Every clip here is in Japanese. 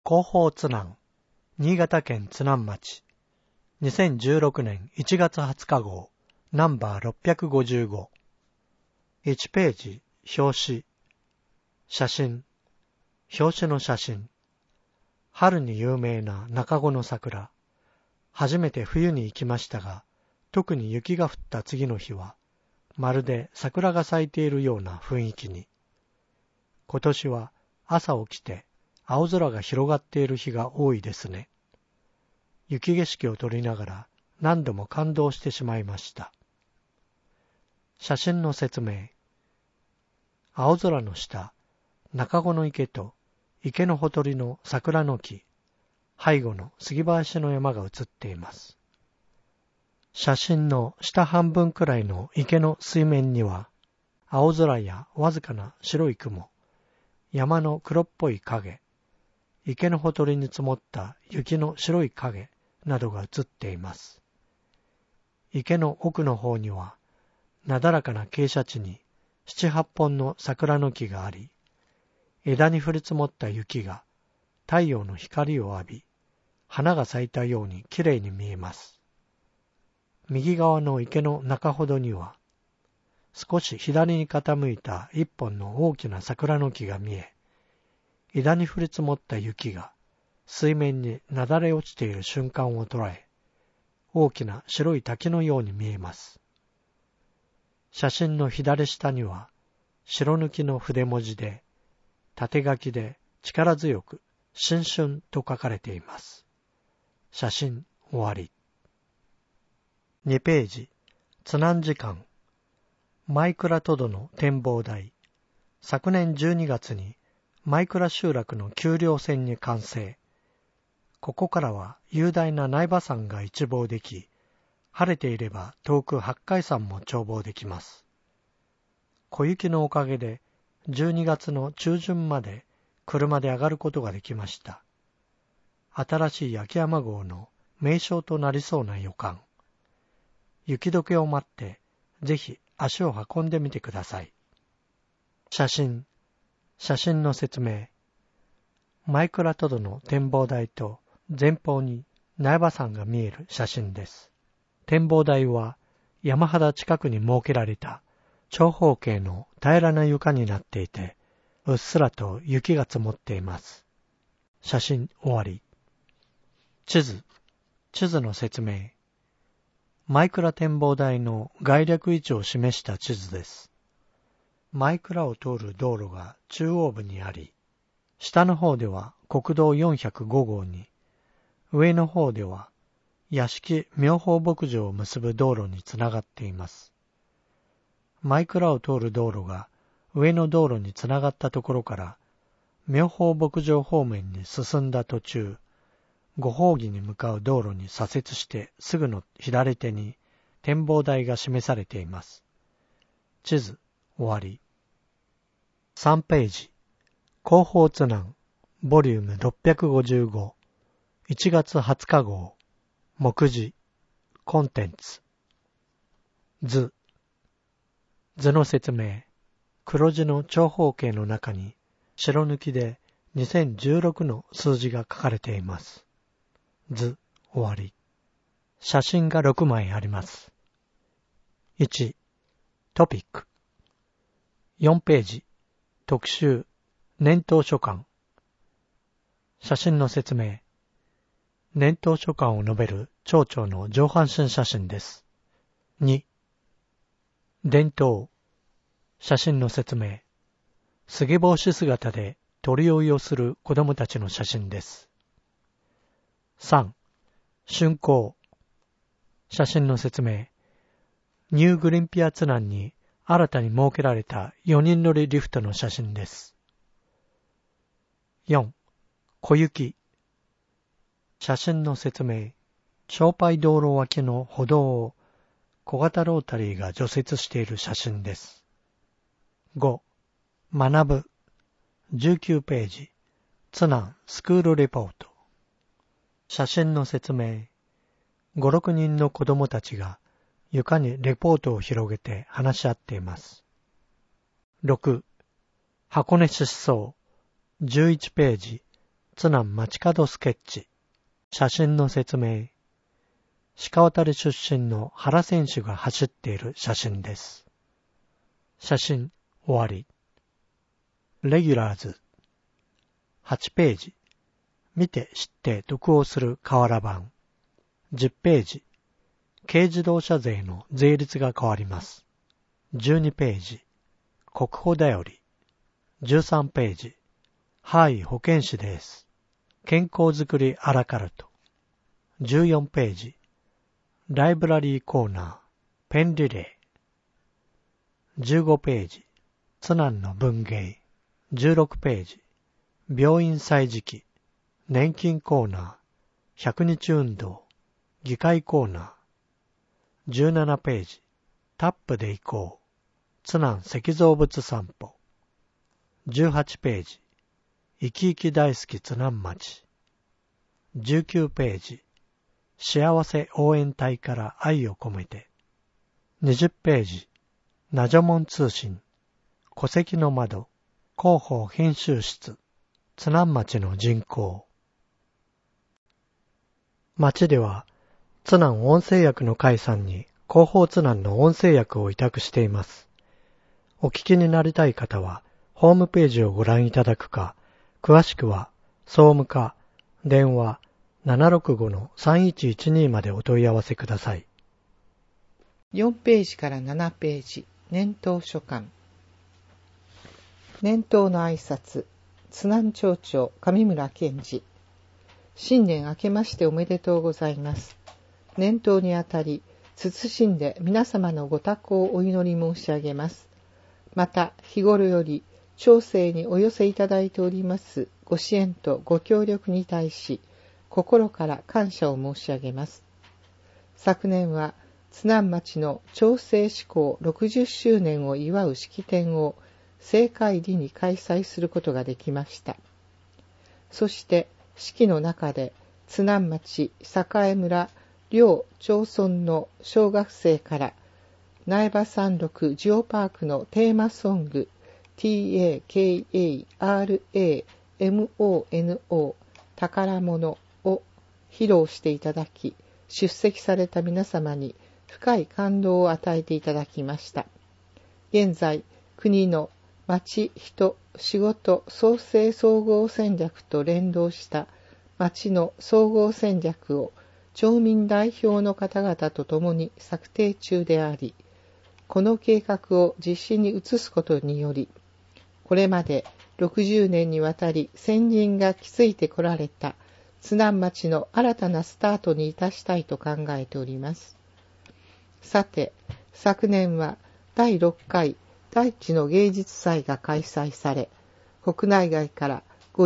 広報津南、新潟県津南町、2016年1月20日号、ナンバー655。1ページ、表紙。写真。表紙の写真。春に有名な中子の桜。初めて冬に行きましたが、特に雪が降った次の日は、まるで桜が咲いているような雰囲気に。今年は朝起きて青空が広がっている日が多いですね。雪景色を撮りながら何度も感動してしまいました。写真の説明。青空の下、中子の池と池のほとりの桜の木、背後の杉林の山が写っています。写真の下半分くらいの池の水面には、青空やわずかな白い雲、山の黒っぽい影、池のほとりに積もった雪の白い影などが写っています。池の奥の方には、なだらかな傾斜地に7、8本の桜の木があり、枝に降り積もった雪が太陽の光を浴び、花が咲いたようにきれいに見えます。右側の池の中ほどには、少し左に傾いた一本の大きな桜の木が見え、枝に降り積もった雪が水面になだれ落ちている瞬間を捉え、大きな白い滝のように見えます。写真の左下には、白抜きの筆文字で、縦書きで力強く新春と書かれています。写真終わり。2ページ、津南時間。前倉トドの展望台。昨年12月に前倉集落の丘陵線に完成。ここからは雄大な苗場山が一望でき、晴れていれば遠く八海山も眺望できます。小雪のおかげで12月の中旬まで車で上がることができました。新しい秋山号の名称となりそうな予感。雪解けを待って、ぜひ足を運んでみてください。写真の説明。前倉トドの展望台と前方に苗場山が見える写真です。展望台は山肌近くに設けられた長方形の平らな床になっていて、うっすらと雪が積もっています。写真終わり。地図の説明。前倉展望台の概略位置を示した地図です。前倉を通る道路が中央部にあり、下の方では国道405号に、上の方では屋敷妙法牧場を結ぶ道路につながっています。前倉を通る道路が上の道路につながったところから、妙法牧場方面に進んだ途中、ご褒儀に向かう道路に左折してすぐの左手に展望台が示されています。地図終わり。3ページ。広報津南ボリューム655 1月20日号目次コンテンツ図の説明。黒字の長方形の中に白抜きで2016の数字が書かれています。図終わり。写真が6枚あります。1. トピック。4ページ。特集。年頭書簡。写真の説明。年頭書簡を述べる町長の上半身写真です。2. 伝統。写真の説明。杉帽子姿で鳥追いをする子供たちの写真です。3. 竣工。写真の説明。ニューグリンピア津南に新たに設けられた4人乗りリフトの写真です。4. 小雪。写真の説明。商売道路脇の歩道を小型ロータリーが除雪している写真です。5. 学ぶ。19ページ。津南スクールレポート。写真の説明。5、6人の子供たちが床にレポートを広げて話し合っています。6. 箱根失踪。11ページ。 津南街角スケッチ。写真の説明。鹿渡出身の原選手が走っている写真です。写真終わり。レギュラーズ。8ページ。見て知って読をする瓦版。10ページ。軽自動車税の税率が変わります。12ページ。国保だより。13ページ。はい保健師です。健康づくりアラカルト。14ページ。ライブラリーコーナー。ペンリレー。15ページ。津南の文芸。16ページ。病院歳時記。年金コーナー。100日運動。議会コーナー。17ページ。タップで行こう。津南石造物散歩。18ページ。生き生き大好き津南町。19ページ。幸せ応援隊から愛を込めて。20ページ。ナジョモン通信。戸籍の窓。広報編集室。津南町の人口。町では、津南音声訳の会さんに広報津南の音声訳を委託しています。お聞きになりたい方は、ホームページをご覧いただくか、詳しくは、総務課、電話 765-3112 までお問い合わせください。 4ページから7ページ、年頭書簡。年頭の挨拶、津南町長上村健二。新年明けましておめでとうございます。年頭にあたり、謹んで皆様のご多幸をお祈り申し上げます。また、日頃より、町政にお寄せいただいておりますご支援とご協力に対し、心から感謝を申し上げます。昨年は、津南町の町政施行60周年を祝う式典を盛会裏に開催することができました。そして、式の中で、津南町栄村両町村の小学生から、苗場山麓ジオパークのテーマソング、TAKARAMONO 宝物を披露していただき、出席された皆様に深い感動を与えていただきました。現在、国の町、人、仕事、創生総合戦略と連動した町の総合戦略を町民代表の方々と共に策定中であり、この計画を実施に移すことにより、これまで60年にわたり先人が築いてこられた津南町の新たなスタートにいたしたいと考えております。さて、昨年は第6回大地の芸術祭が開催され、国内外から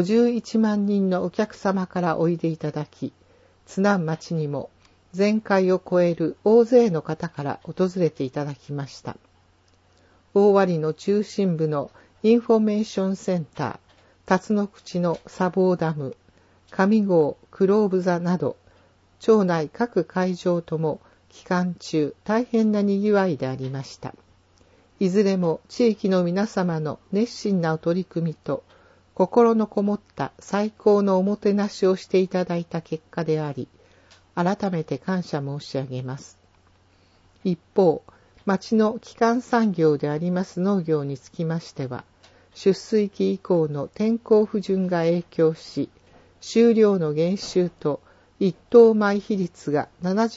51万人のお客様からおいでいただき、津南町にも前回を超える大勢の方から訪れていただきました。大割の中心部のインフォメーションセンター、辰野口の砂防ダム、上郷クローブ座など、町内各会場とも期間中大変なにぎわいでありました。いずれも地域の皆様の熱心なお取り組みと、心のこもった最高のおもてなしをしていただいた結果であり、改めて感謝申し上げます。一方、町の基幹産業であります農業につきましては、出水期以降の天候不順が影響し、収量の減収と一等米比率が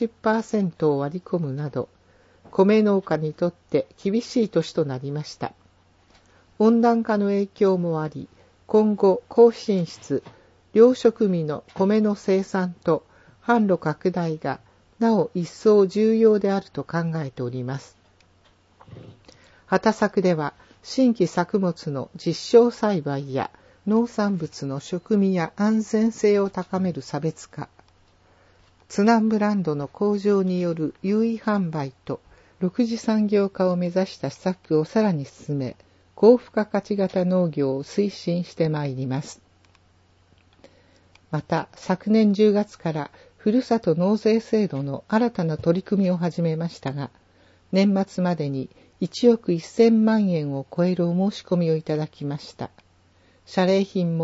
70% を割り込むなど、米農家にとって厳しい年となりました。温暖化の影響もあり、今後高品質、両食味の米の生産と販路拡大がなお一層重要であると考えております。畑作では新規作物の実証栽培や農産物の食味や安全性を高める差別化、津南ブランドの向上による優位販売と6次産業化を目指した施策をさらに進め、高付加価値型農業を推進してまいります。また、昨年10月からふるさと納税制度の新たな取り組みを始めましたが、年末までに1億1000万円を超えるお申し込みをいただきました。謝礼品も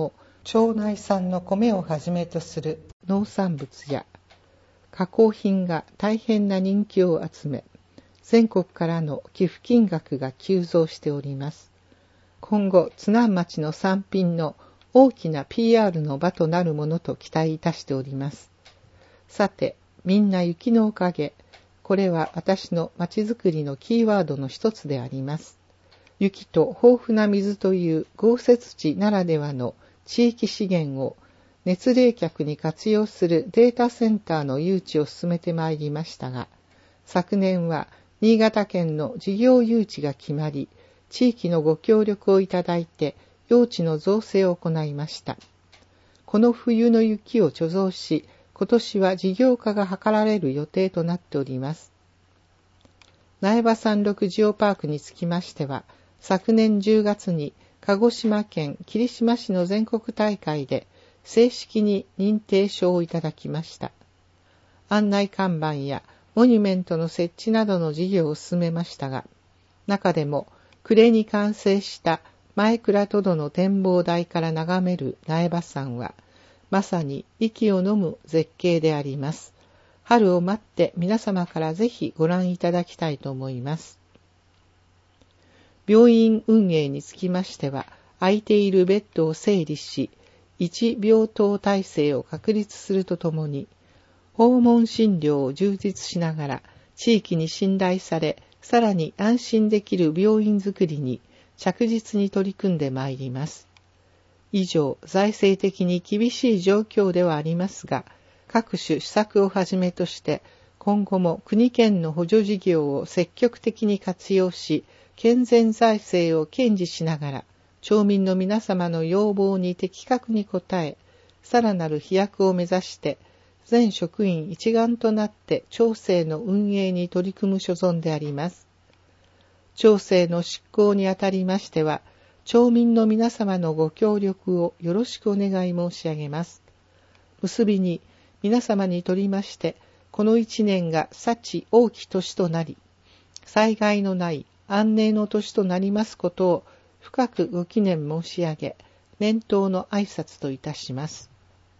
町内産の米をはじめとする農産物や加工品が大変な人気を集め、全国からの寄付金額が急増しております。今後、津南町の産品の大きな PR の場となるものと期待いたしております。さて、みんな雪のおかげ。これは私の町づくりのキーワードの一つであります。雪と豊富な水という豪雪地ならではの地域資源を熱冷却に活用するデータセンターの誘致を進めてまいりましたが、昨年は新潟県の事業誘致が決まり、地域のご協力をいただいて用地の造成を行いました。この冬の雪を貯蔵し、今年は事業化が図られる予定となっております。苗場山麓ジオパークにつきましては、昨年10月に鹿児島県霧島市の全国大会で正式に認定証をいただきました。案内看板やモニュメントの設置などの事業を進めましたが、中でも暮れに完成した前倉トドの展望台から眺める苗場山は、まさに息を飲む絶景であります。春を待って皆様からぜひご覧いただきたいと思います。病院運営につきましては、空いているベッドを整理し、1病棟体制を確立するとともに、訪問診療を充実しながら、地域に信頼され、さらに安心できる病院づくりに着実に取り組んでまいります。以上、財政的に厳しい状況ではありますが、各種施策をはじめとして、今後も国県の補助事業を積極的に活用し、健全財政を堅持しながら、町民の皆様の要望に的確に応え、さらなる飛躍を目指して、全職員一丸となって町政の運営に取り組む所存であります。町政の執行にあたりましては、町民の皆様のご協力をよろしくお願い申し上げます。結びに、皆様にとりまして、この一年が幸多き年となり、災害のない安寧の年となりますことを深くご祈念申し上げ、年頭の挨拶といたします。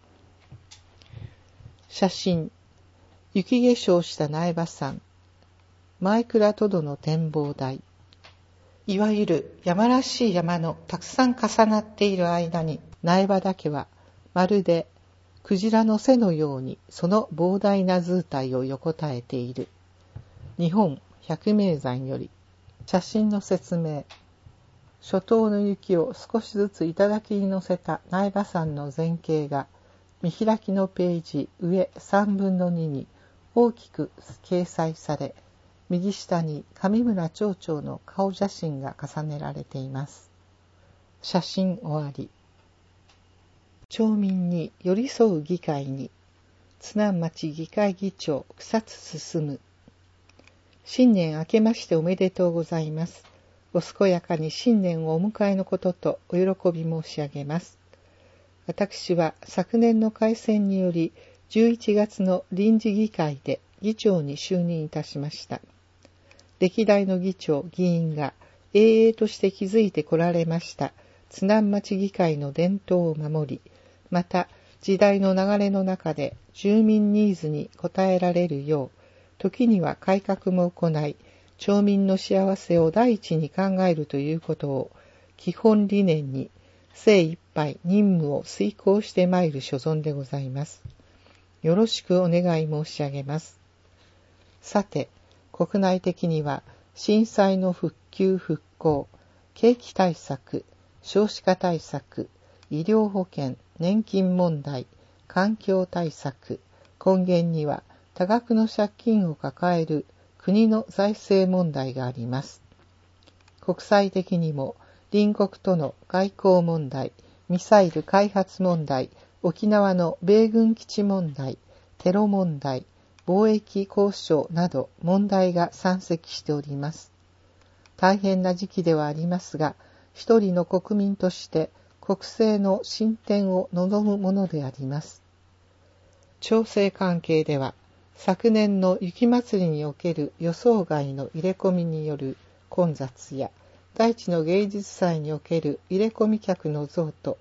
写真、雪化粧した苗場山、前倉トドの展望台。いわゆる山らしい山のたくさん重なっている間に、苗場岳はまるでクジラの背のようにその膨大な図体を横たえている。日本百名山より。写真の説明。初冬の雪を少しずつ頂に乗せた苗場山の全景が見開きのページ上3分の2に大きく掲載され、右下に上村町長の顔写真が重ねられています。写真終わり。町民に寄り添う議会に、津南町議会議長草津進。新年明けましておめでとうございます。お健やかに新年をお迎えのこととお喜び申し上げます。私は昨年の改選により11月の臨時議会で議長に就任いたしました。歴代の議長、議員が永遠として築いてこられました津南町議会の伝統を守り、また時代の流れの中で住民ニーズに応えられるよう、時には改革も行い、町民の幸せを第一に考えるということを基本理念に精一杯任務を遂行してまいる所存でございます。よろしくお願い申し上げます。さて、国内的には震災の復旧復興、景気対策、少子化対策、医療保険、年金問題、環境対策、根源には多額の借金を抱える国の財政問題があります。国際的にも隣国との外交問題、ミサイル開発問題、沖縄の米軍基地問題、テロ問題、貿易交渉など問題が山積しております。大変な時期ではありますが、一人の国民として国政の進展を望むものであります。町政関係では、昨年の雪まつりにおける予想外の入れ込みによる混雑や、大地の芸術祭における入れ込み客の増と、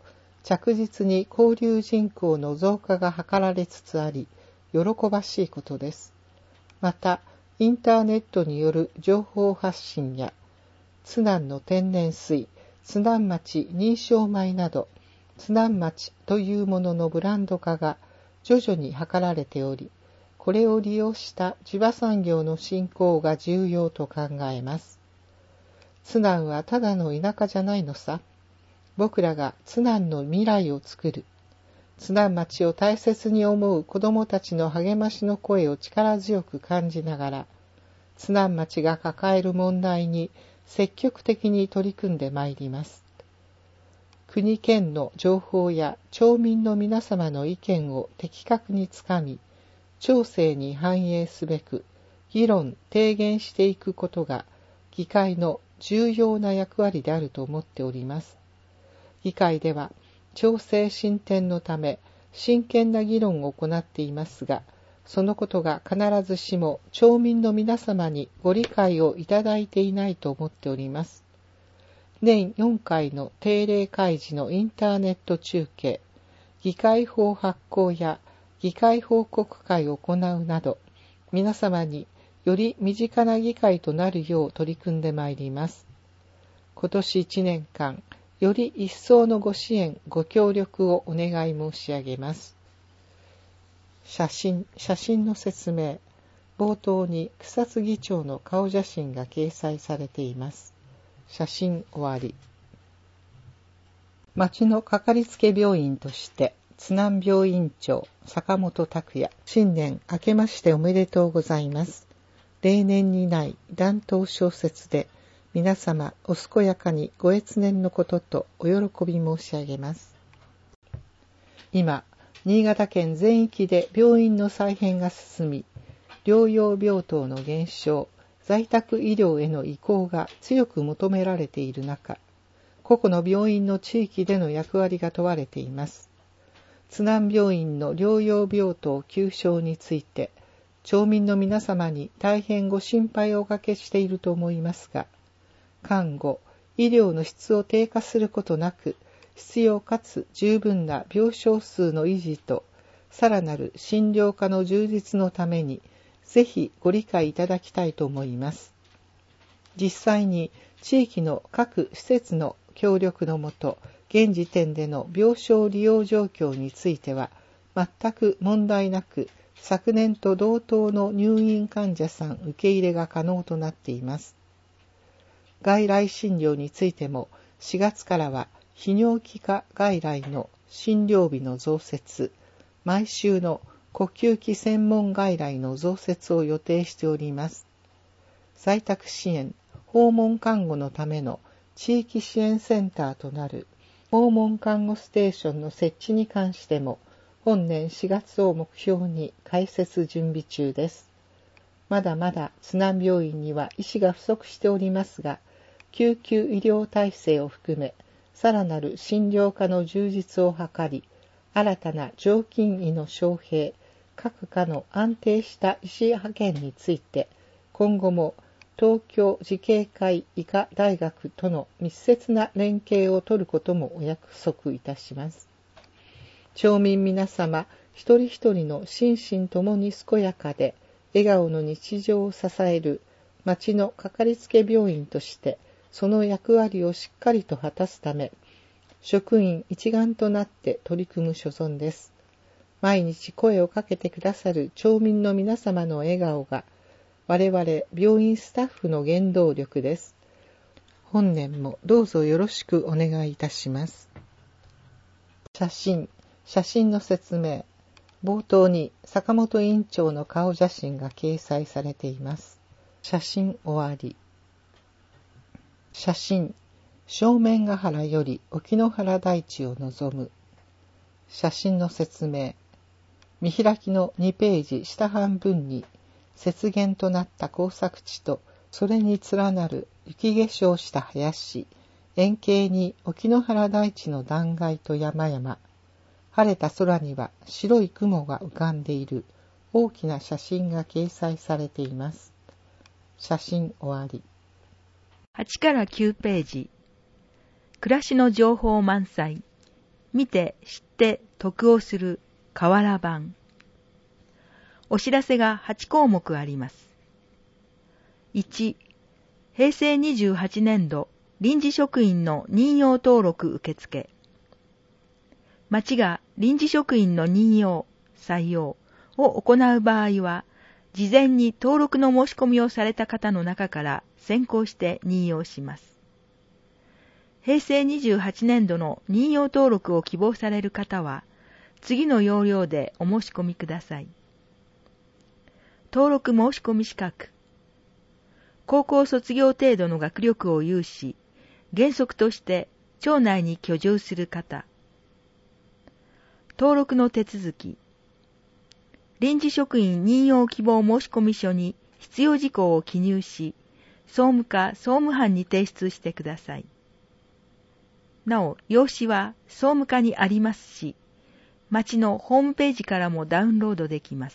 着実に交流人口の増加が図られつつあり、喜ばしいことです。また、インターネットによる情報発信や、津南の天然水、津南町認証米など、津南町というもののブランド化が徐々に図られており、これを利用した地場産業の振興が重要と考えます。津南はただの田舎じゃないのさ。僕らが津南の未来を作る。津南町を大切に思う子どもたちの励ましの声を力強く感じながら、津南町が抱える問題に積極的に取り組んでまいります。国県の情報や町民の皆様の意見を的確につかみ、町政に反映すべく議論・提言していくことが議会の重要な役割であると思っております。議会では町政進展のため真剣な議論を行っていますが、そのことが必ずしも町民の皆様にご理解をいただいていないと思っております。年4回の定例会時のインターネット中継、議会法発行や議会報告会を行うなど、皆様により身近な議会となるよう取り組んでまいります。今年1年間、より一層のご支援、ご協力をお願い申し上げます。写真の説明。冒頭に草津議長の顔写真が掲載されています。写真終わり。町のかかりつけ病院として、津南病院長坂本拓也、新年明けましておめでとうございます。例年にない暖冬小説で、皆様お健やかにご越年のこととお喜び申し上げます。今、新潟県全域で病院の再編が進み、療養病棟の減少、在宅医療への移行が強く求められている中、個々の病院の地域での役割が問われています。津南病院の療養病棟休床について、町民の皆様に大変ご心配をおかけしていると思いますが、看護、医療の質を低下することなく、必要かつ十分な病床数の維持と、さらなる診療科の充実のために、ぜひご理解いただきたいと思います。実際に地域の各施設の協力のもと、現時点での病床利用状況については、全く問題なく、昨年と同等の入院患者さん受け入れが可能となっています。外来診療についても、4月からは泌尿器科外来の診療日の増設、毎週の呼吸器専門外来の増設を予定しております。在宅支援、訪問看護のための地域支援センターとなる訪問看護ステーションの設置に関しても、本年4月を目標に開設準備中です。まだまだ津南病院には医師が不足しておりますが、救急医療体制を含め、さらなる診療科の充実を図り、新たな常勤医の招聘、各科の安定した医師派遣について、今後も東京慈恵会医科大学との密接な連携を取ることもお約束いたします。町民皆様一人一人の心身ともに健やかで笑顔の日常を支える町のかかりつけ病院としてその役割をしっかりと果たすため、職員一丸となって取り組む所存です。毎日声をかけてくださる町民の皆様の笑顔が我々病院スタッフの原動力です。本年もどうぞよろしくお願いいたします。写真の説明。冒頭に坂本委員長の顔写真が掲載されています。写真終わり。写真、正面ヶ原より沖ノ原大地を望む。写真の説明。見開きの2ページ下半分に、雪原となった耕作地と、それに連なる雪化粧した林、円形に沖ノ原大地の断崖と山々、晴れた空には白い雲が浮かんでいる大きな写真が掲載されています。写真終わり。 8から9ページ。暮らしの情報満載。 見て知って得をする瓦版。お知らせが8項目あります。1、平成28年度臨時職員の任用登録受付。町が臨時職員の任用、採用を行う場合は、事前に登録の申し込みをされた方の中から先行して任用します。平成28年度の任用登録を希望される方は、次の要領でお申し込みください。登録申し込み資格。高校卒業程度の学力を有し、原則として町内に居住する方。登録の手続き。臨時職員任用希望申込書に必要事項を記入し、総務課総務班に提出してください。なお、用紙は総務課にありますし、町のホームページからもダウンロードできます。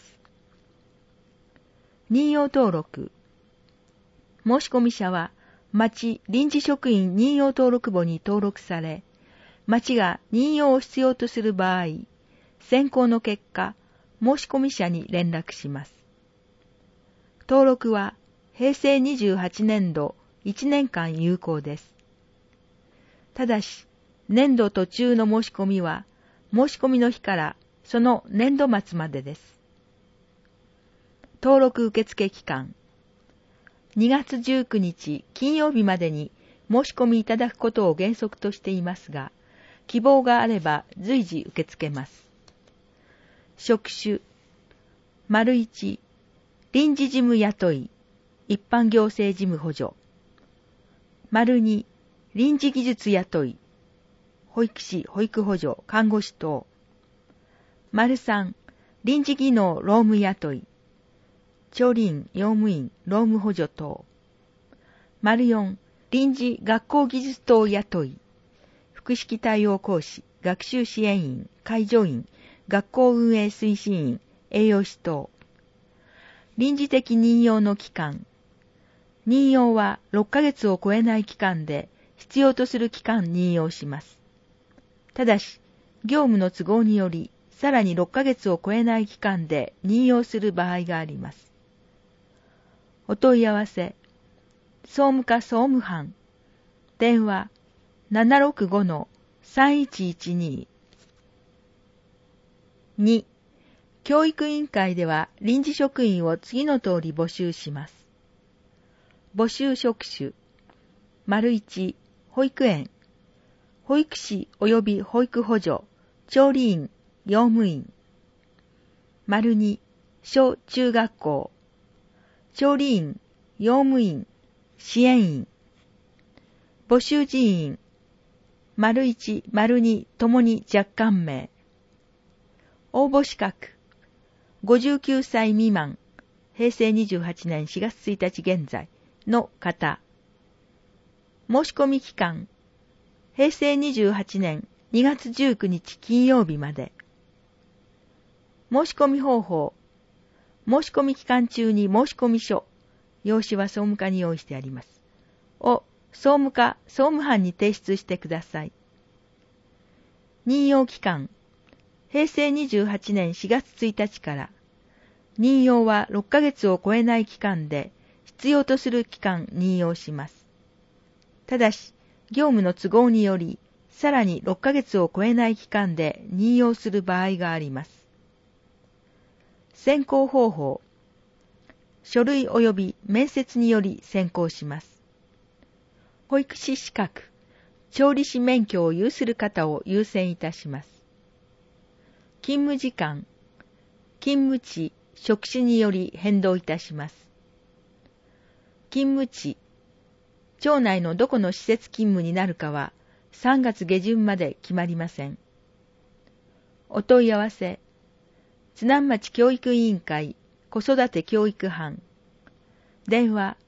任用登録。申込者は、町臨時職員任用登録簿に登録され、町が任用を必要とする場合、選考の結果、申込者に連絡します。登録は平成28年度1年間有効です。ただし、年度途中の申し込みは、申し込みの日からその年度末までです。登録受付期間。2月19日金曜日までに申し込みいただくことを原則としていますが、希望があれば随時受け付けます。職種。1、臨時事務雇い、一般行政事務補助。2、臨時技術雇い、保育士、保育補助、看護師等。3、臨時技能労務雇い、調理員、用務員、労務補助等。4、臨時学校技術等雇い、福祉対応講師、学習支援員、介助員、学校運営推進員、栄養士等。臨時的任用の期間。任用は6ヶ月を超えない期間で、必要とする期間任用します。ただし、業務の都合により、さらに6ヶ月を超えない期間で任用する場合があります。お問い合わせ。総務課総務班。電話 765-3112。2、教育委員会では臨時職員を次の通り募集します。募集職種。1、保育園。保育士及び保育補助、調理員、用務員。2、小中学校。調理員、用務員、支援員。募集人員。1、2ともに若干名。応募資格。59歳未満、平成28年4月1日現在の方。申し込み期間。平成28年2月19日金曜日まで。申し込み方法。申し込み期間中に申込書、用紙は総務課に用意してあります。を総務課、総務班に提出してください。任用期間。平成28年4月1日から、任用は6ヶ月を超えない期間で、必要とする期間任用します。ただし、業務の都合により、さらに6ヶ月を超えない期間で任用する場合があります。選考方法。書類及び面接により選考します。保育士資格、調理師免許を有する方を優先いたします。勤務時間、勤務地、職種により変動いたします。勤務地、町内のどこの施設勤務になるかは3月下旬まで決まりません。お問い合わせ。津南町教育委員会子育て教育班。電話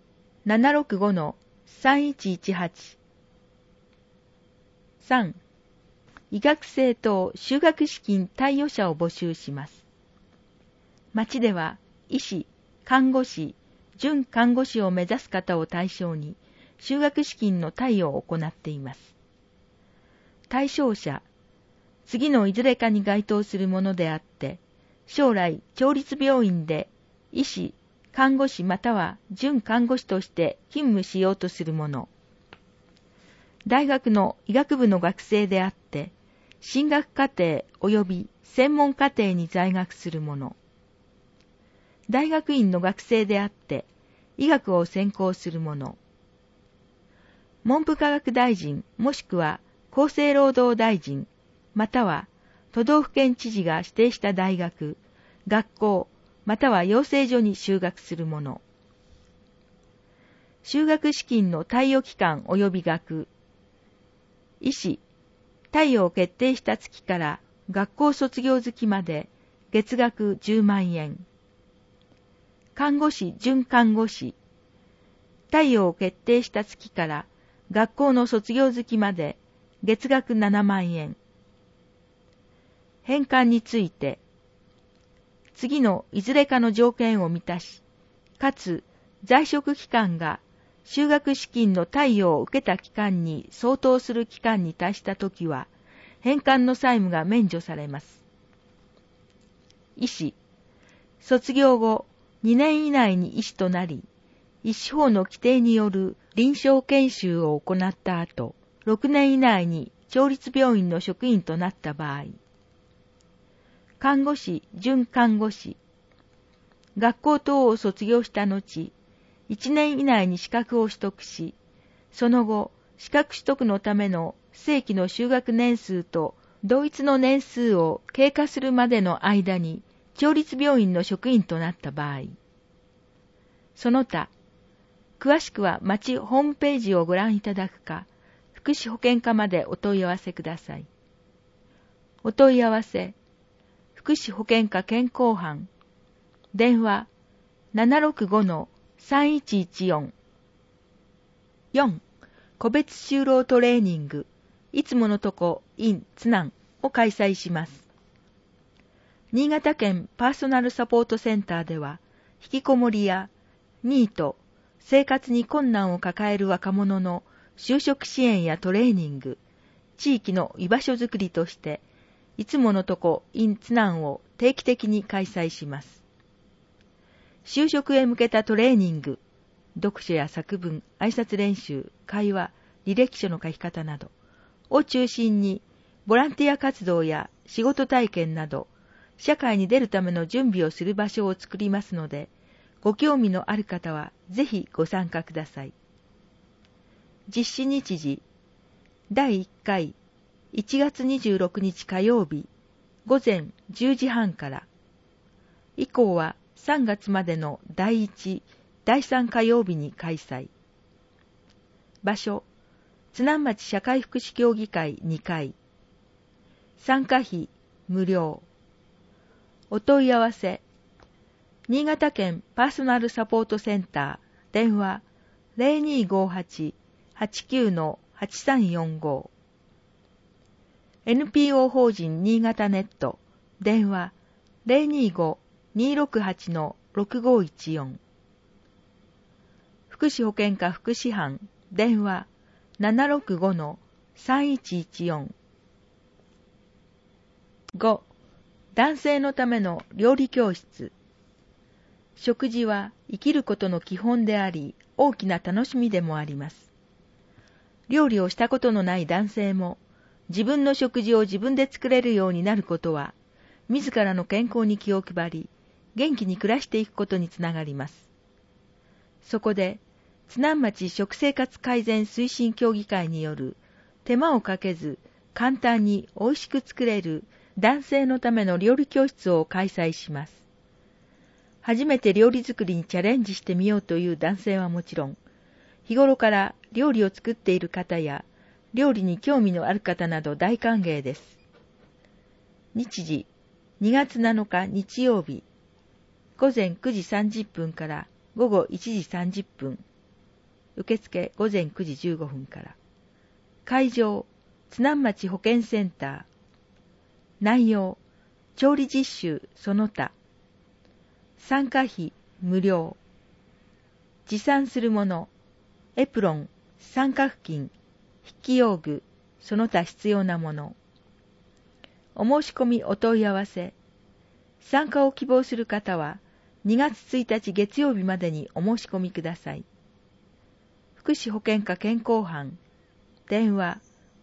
765-3118。3、医学生等就学資金貸与者を募集します。町では医師、看護師、準看護師を目指す方を対象に就学資金の貸与を行っています。対象者、 次のいずれかに該当するものであって、将来、町立病院で医師、看護師または準看護師として勤務しようとする者、大学の医学部の学生であって、進学課程及び専門課程に在学する者、大学院の学生であって、医学を専攻する者、文部科学大臣もしくは厚生労働大臣、または都道府県知事が指定した大学、学校、または養成所に修学する者、修学資金の貸与期間及び額、医師、貸与を決定した月から学校卒業月まで月額10万円。看護師、準看護師、貸与を決定した月から学校の卒業月まで月額7万円。返還について、次のいずれかの条件を満たし、かつ在職期間が修学資金の貸与を受けた期間に相当する期間に達したときは、返還の債務が免除されます。医師、卒業後2年以内に医師となり、医師法の規定による臨床研修を行った後、6年以内に町立病院の職員となった場合、看護師、準看護師、学校等を卒業した後、1年以内に資格を取得し、その後、資格取得のための正規の修学年数と同一の年数を経過するまでの間に、町立病院の職員となった場合、その他、詳しくは町ホームページをご覧いただくか、福祉保健課までお問い合わせください。お問い合わせ、福祉保健課健康班、電話 765-3114。4. 個別就労トレーニング、いつものとこ in 津南を開催します。新潟県パーソナルサポートセンターでは、引きこもりやニート、生活に困難を抱える若者の就職支援やトレーニング、地域の居場所づくりとして、いつものとこ in 津南を定期的に開催します。就職へ向けたトレーニング、読書や作文、挨拶練習、会話、履歴書の書き方などを中心に、ボランティア活動や仕事体験など、社会に出るための準備をする場所を作りますので、ご興味のある方はぜひご参加ください。実施日時、第1回1月26日火曜日午前10時半から、以降は3月までの第1、第3火曜日に開催。場所、津南町社会福祉協議会2階。参加費無料。お問い合わせ、新潟県パーソナルサポートセンター、電話 0258-89-8345。NPO 法人新潟ネット、電話 025-268-6514。福祉保健課福祉班、電話 765-3114。5. 男性のための料理教室。食事は生きることの基本であり、大きな楽しみでもあります。料理をしたことのない男性も、自分の食事を自分で作れるようになることは、自らの健康に気を配り、元気に暮らしていくことにつながります。そこで、津南町食生活改善推進協議会による、手間をかけず、簡単に美味しく作れる男性のための料理教室を開催します。初めて料理作りにチャレンジしてみようという男性はもちろん、日頃から料理を作っている方や、料理に興味のある方など大歓迎です。日時、2月7日日曜日、午前9時30分から午後1時30分、受付午前9時15分から。会場、津南町保健センター。内容、調理実習その他。参加費無料。持参するもの、エプロン、参加付近、筆記用具、その他必要なもの。 お申し込みお問い合わせ。参加を希望する方は、2月1日月曜日までにお申し込みください。福祉保健課健康班、電話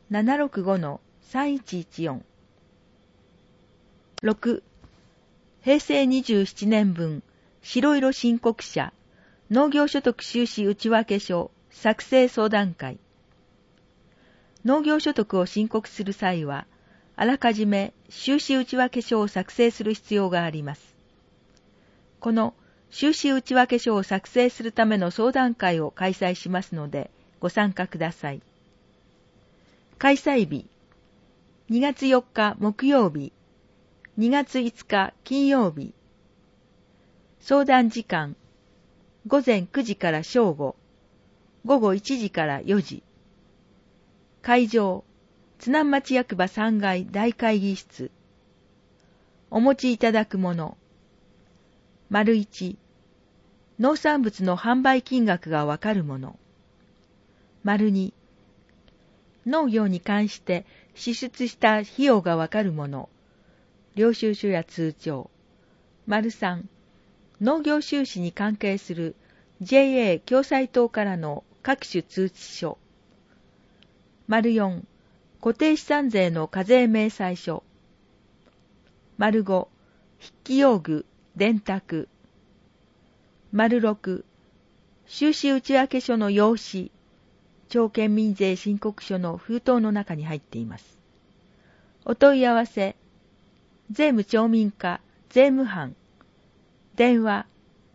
765-3114。6、平成27年分、白色申告者、農業所得収支内訳書作成相談会。農業所得を申告する際は、あらかじめ収支内訳書を作成する必要があります。この収支内訳書を作成するための相談会を開催しますので、ご参加ください。開催日、2月4日木曜日、2月5日金曜日。相談時間、午前9時から正午、午後1時から4時。会場、津南町役場3階大会議室。お持ちいただくもの。1、農産物の販売金額がわかるもの。2、農業に関して支出した費用がわかるもの。領収書や通帳。3、農業収支に関係する JA 共済党からの各種通知書。4、固定資産税の課税明細書。5、筆記用具、電卓。6、収支内訳書の用紙、町県民税申告書の封筒の中に入っています。お問い合わせ、税務町民課税務班、電話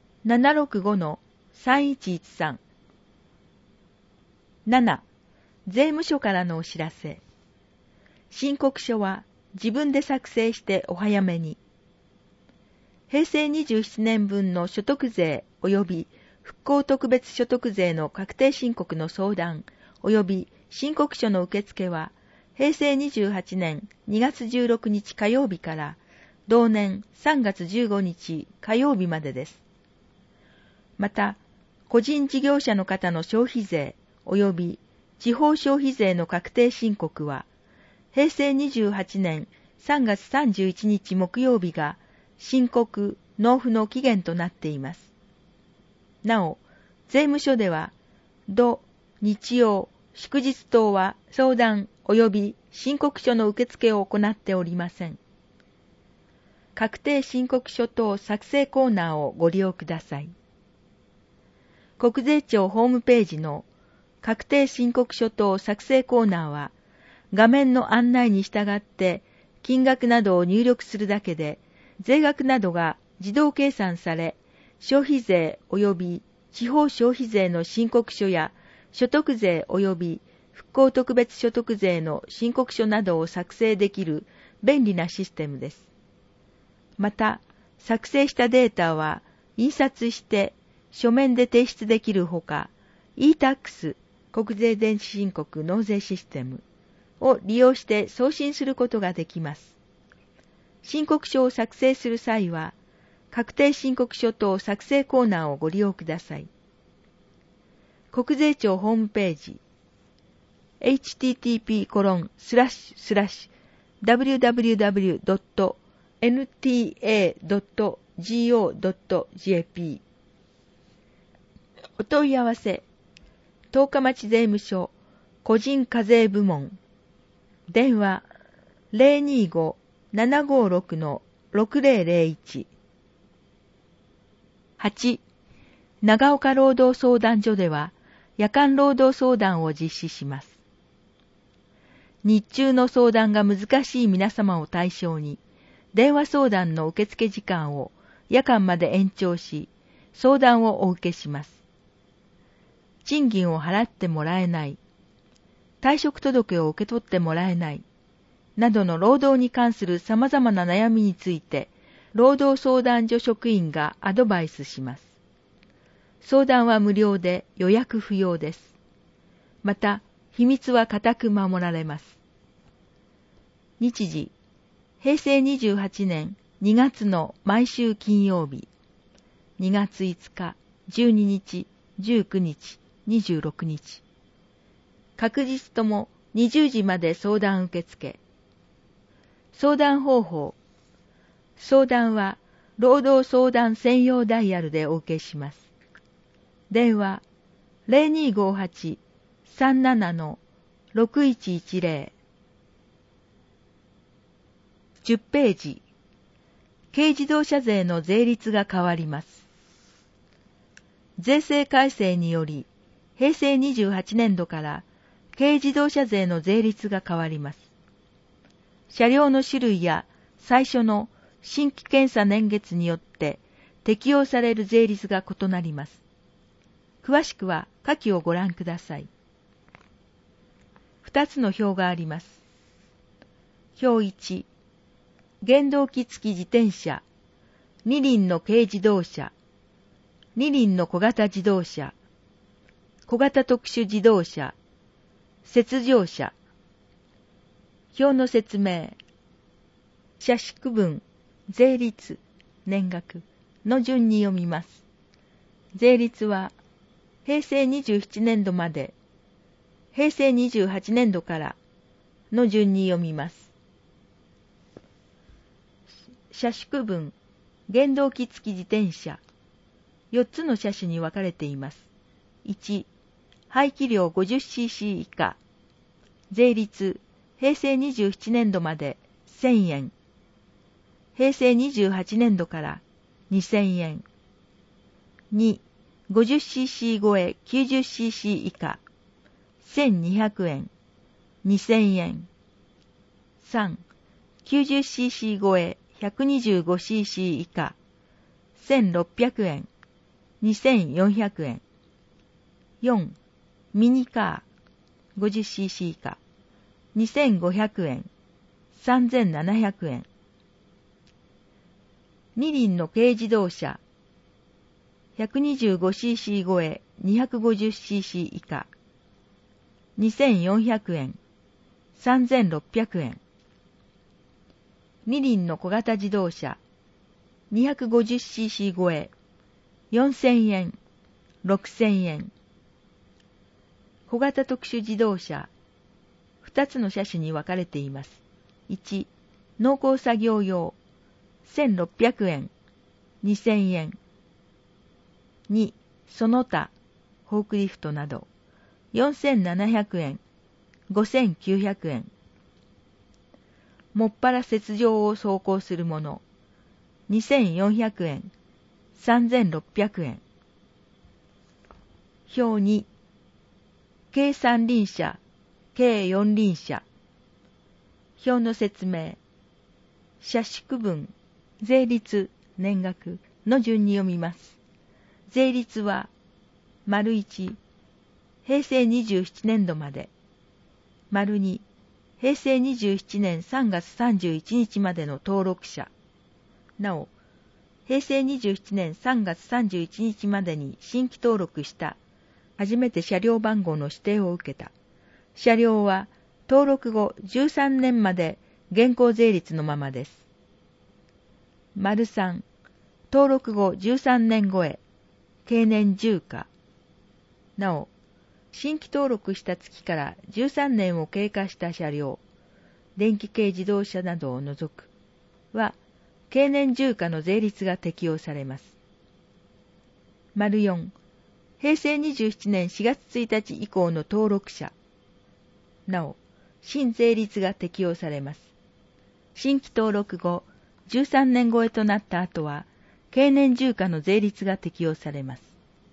765-3113。7、税務署からのお知らせ。申告書は自分で作成してお早めに。平成27年分の所得税及び復興特別所得税の確定申告の相談及び申告書の受付は平成28年2月16日火曜日から同年3月15日火曜日までです。また、個人事業者の方の消費税及び地方消費税の確定申告は平成28年3月31日木曜日が申告・納付の期限となっています。なお、税務署では、土、日曜、祝日等は相談及び申告書の受付を行っておりません。確定申告書等作成コーナーをご利用ください。国税庁ホームページの確定申告書等作成コーナーは、画面の案内に従って金額などを入力するだけで、税額などが自動計算され、消費税及び地方消費税の申告書や所得税及び復興特別所得税の申告書などを作成できる便利なシステムです。また、作成したデータは印刷して書面で提出できるほか、e-tax 国税電子申告納税システムを利用して送信することができます。申告書を作成する際は、確定申告書等作成コーナーをご利用ください。国税庁ホームページ http://www.nta.go.jp お問い合わせ、十日町税務署個人課税部門、電話 025-756-6001。8、長岡労働相談所では夜間労働相談を実施します。日中の相談が難しい皆様を対象に、電話相談の受付時間を夜間まで延長し、相談をお受けします。賃金を払ってもらえない、退職届を受け取ってもらえない、などの労働に関する様々な悩みについて、労働相談所職員がアドバイスします。相談は無料で予約不要です。また、秘密は固く守られます。日時、平成28年2月の毎週金曜日、2月5日、12日、19日、26日。各日とも20時まで相談受付。 相談方法。相談は、労働相談専用ダイヤルでお受けします。電話、0258-37-6110。10ページ。軽自動車税の税率が変わります。税制改正により、平成28年度から軽自動車税の税率が変わります。車両の種類や最初の新規検査年月によって適用される税率が異なります。詳しくは下記をご覧ください。2つの表があります。表1、原動機付き自転車、二輪の軽自動車、二輪の小型自動車、小型特殊自動車、雪上車。表の説明。車種区分、税率、年額の順に読みます。税率は、平成27年度まで、平成28年度からの順に読みます。車種区分、原動機付き自転車。4つの車種に分かれています。1、排気量 50cc 以下。税率、平成27年度まで1000円。平成28年度から2000円。2、50cc 超え 90cc 以下。1200円。2000円。3、90cc 超え 125cc 以下。1600円。2400円。4、ミニカー 50cc 以下。2500円。3700円。二輪の軽自動車 125cc 超え 250cc 以下。2400円。3600円。二輪の小型自動車 250cc 超え4000円。6000円。小型特殊自動車2つの車種に分かれています。1、農耕作業用1600円、2000円。2、その他、フォークリフトなど4700円、5900円。もっぱら雪上を走行するもの2400円、3600円。表2、軽三輪車、軽四輪車。表の説明。車種区分、税率、年額の順に読みます。税率は、丸1、平成27年度まで。丸2、平成27年3月31日までの登録者。なお、平成27年3月31日までに新規登録した初めて車両番号の指定を受けた車両は登録後13年まで現行税率のままです。丸3、登録後13年超え、経年重化。なお、新規登録した月から13年を経過した車両、電気系自動車などを除くは、経年重化の税率が適用されます。丸4、平成27年4月1日以降の登録者。なお、新税率が適用されます。新規登録後、13年超えとなった後は、経年重化の税率が適用されます。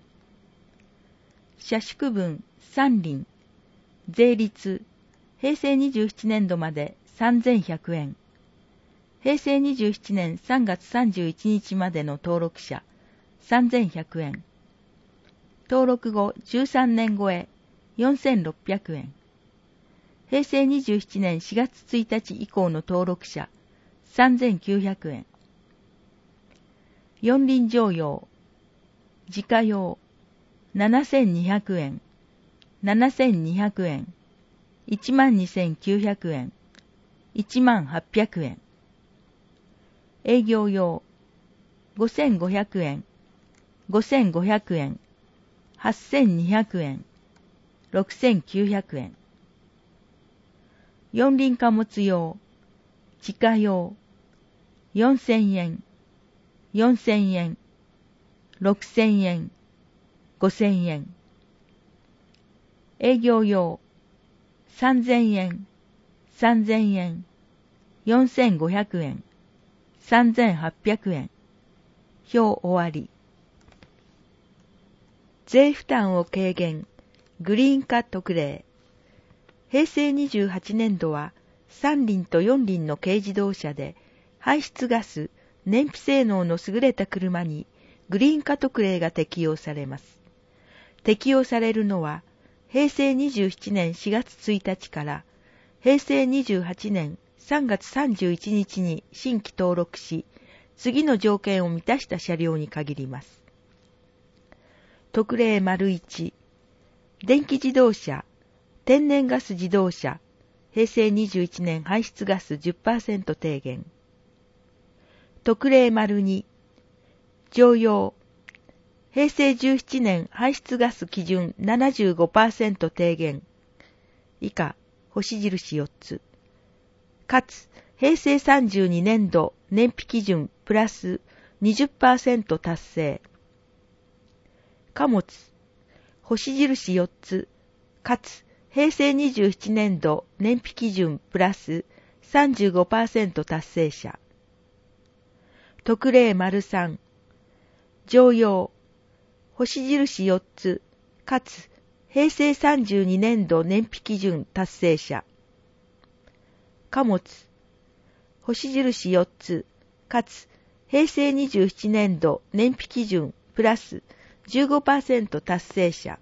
車種区分三輪。税率、平成27年度まで3100円。平成27年3月31日までの登録者、3100円。登録後13年超え、4600円。平成27年4月1日以降の登録者、3900円。四輪乗用、自家用、7200円、7200円、12900円、10800円。営業用、5500円、5500円、8200円、6900円。四輪貨物用、 自家用4000円、4000円、6000円、5000円。営業用3000円、3000円、4500円、3800円。表終わり。税負担を軽減、グリーン化特例。平成28年度は3輪と4輪の軽自動車で排出ガス、燃費性能の優れた車にグリーン化特例が適用されます。適用されるのは平成27年4月1日から平成28年3月31日に新規登録し、次の条件を満たした車両に限ります。特例 ①、電気自動車、天然ガス自動車、平成21年排出ガス 10% 低減。特例 ②、乗用、平成17年排出ガス基準 75% 低減。以下、星印4つ。かつ、平成32年度燃費基準プラス 20% 達成。貨物、星印4つ、かつ、平成27年度燃費基準プラス 35% 達成者。特例 ③、乗用、星印4つ、かつ、平成32年度燃費基準達成者。貨物、星印4つ、かつ、平成27年度燃費基準プラス 15% 達成者。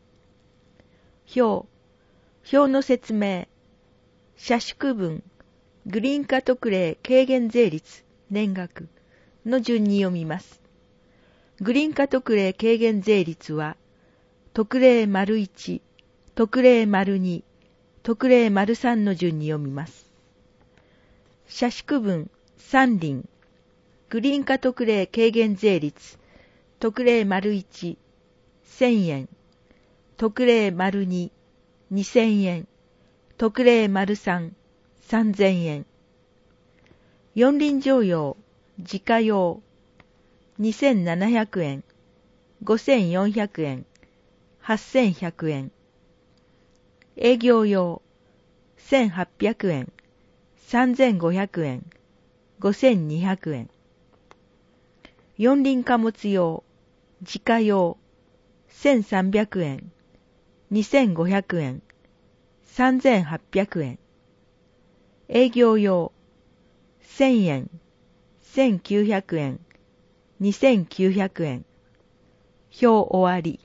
表の説明。車種区分、グリーン化特例軽減税率、年額の順に読みます。グリーン化特例軽減税率は、特例 ①、特例 ②、特例 ③ の順に読みます。車種区分3輪、グリーン化特例軽減税率、特例 ①、1000円、特例 ②、2000円、特例 ③、3000円。四輪乗用、自家用、2700円、5400円、8100円。営業用、1800円、3500円、5200円。四輪貨物用、自家用、1300円、2500円、3800円。営業用、1000円、1900円、2900円。表終わり。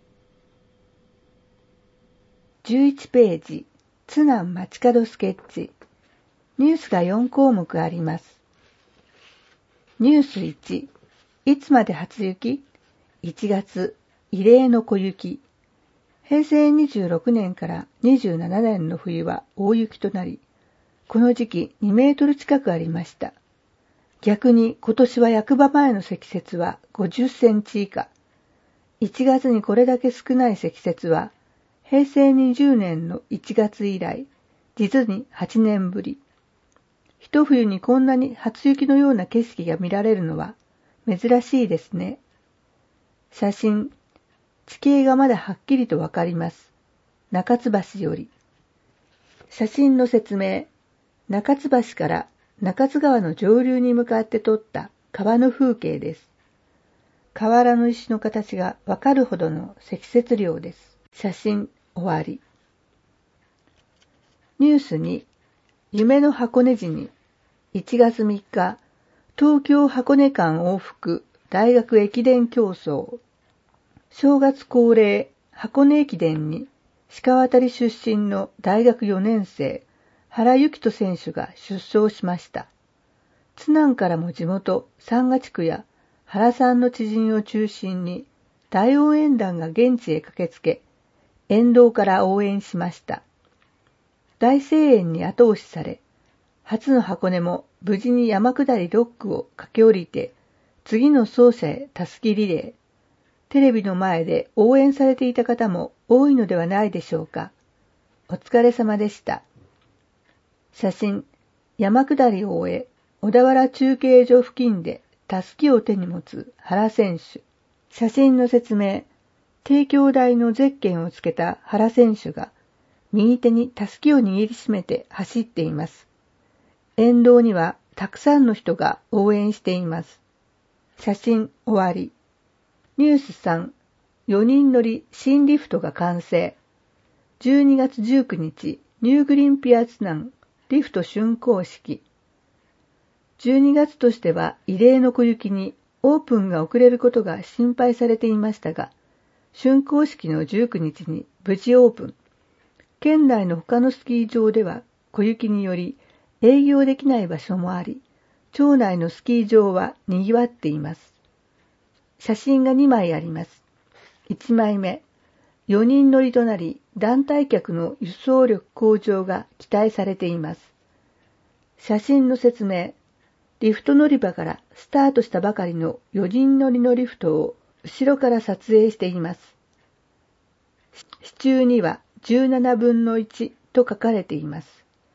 11ページ、津南街角スケッチ。ニュースが4項目あります。ニュース1、いつまで初雪 ?1 月、異例の小雪。平成26年から27年の冬は大雪となり、この時期2メートル近くありました。逆に今年は役場前の積雪は50センチ以下。1月にこれだけ少ない積雪は、平成20年の1月以来、実に8年ぶり。一冬にこんなに初雪のような景色が見られるのは珍しいですね。写真、地形がまだはっきりとわかります。中津橋より。写真の説明、中津橋から中津川の上流に向かって撮った川の風景です。河原の石の形がわかるほどの積雪量です。写真終わり。ニュース2、夢の箱根路に1月3日、東京箱根間往復大学駅伝競争。正月恒例箱根駅伝に鹿渡出身の大学4年生原幸人選手が出走しました。津南からも地元三ヶ地区や原さんの知人を中心に大応援団が現地へ駆けつけ、沿道から応援しました。大声援に後押しされ、初の箱根も無事に山下り6区を駆け下りて、次の走者へたすきリレー。テレビの前で応援されていた方も多いのではないでしょうか。お疲れ様でした。写真、 山下りを終え、小田原中継所付近でたすきを手に持つ原選手。写真の説明。帝京大のゼッケンをつけた原選手が、右手にたすきを握りしめて走っています。沿道にはたくさんの人が応援しています。写真終わり。ニュース3、4人乗り新リフトが完成。12月19日、ニューグリーンピアツ南リフト竣工式。12月としては異例の小雪にオープンが遅れることが心配されていましたが、竣工式の19日に無事オープン。県内の他のスキー場では小雪により営業できない場所もあり、町内のスキー場は賑わっています。写真が2枚あります。1枚目、4人乗りとなり団体客の輸送力向上が期待されています。写真の説明。リフト乗り場からスタートしたばかりの4人乗りのリフトを後ろから撮影しています。支柱には17分の1と書かれています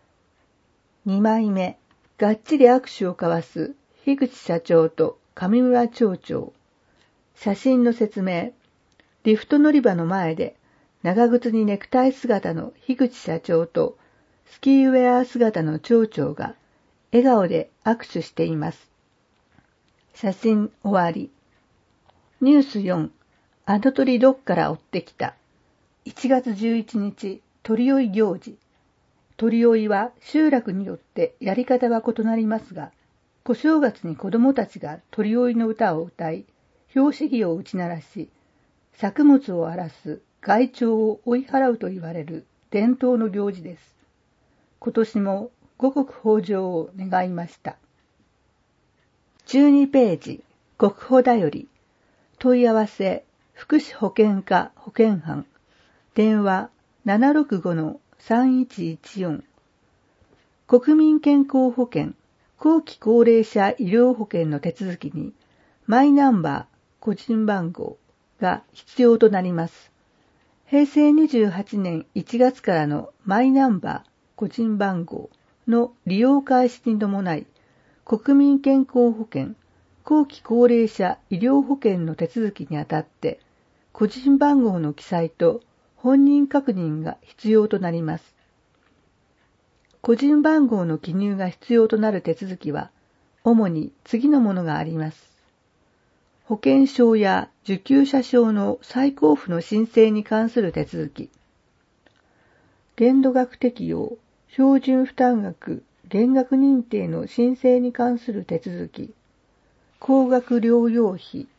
。2枚目、がっちり握手を交わす樋口社長と上村町長。写真の説明。リフト乗り場の前で長靴にネクタイ姿の樋口社長とスキーウェア姿の町長が笑顔で握手しています。写真終わり。ニュース4、あの鳥どっから追ってきた。1月11日、鳥追い行事。鳥追いは集落によってやり方は異なりますが、小正月に子供たちが鳥追いの歌を歌い、拍子木を打ち鳴らし、作物を荒らす害鳥を追い払うと言われる伝統の行事です。今年も五穀豊穣を願いました。12ページ、国保だより。問い合わせ、福祉保健課保健班。電話 765-3114。国民健康保険、後期高齢者医療保険の手続きに、マイナンバー、個人番号が必要となります。平成28年1月からのマイナンバー、個人番号の利用開始に伴い、国民健康保険、後期高齢者医療保険の手続きにあたって、個人番号の記載と本人確認が必要となります。個人番号の記入が必要となる手続きは、主に次のものがあります。保険証や受給者証の再交付の申請に関する手続き。限度額適用、標準負担額、減額認定の申請に関する手続き。高額療養費、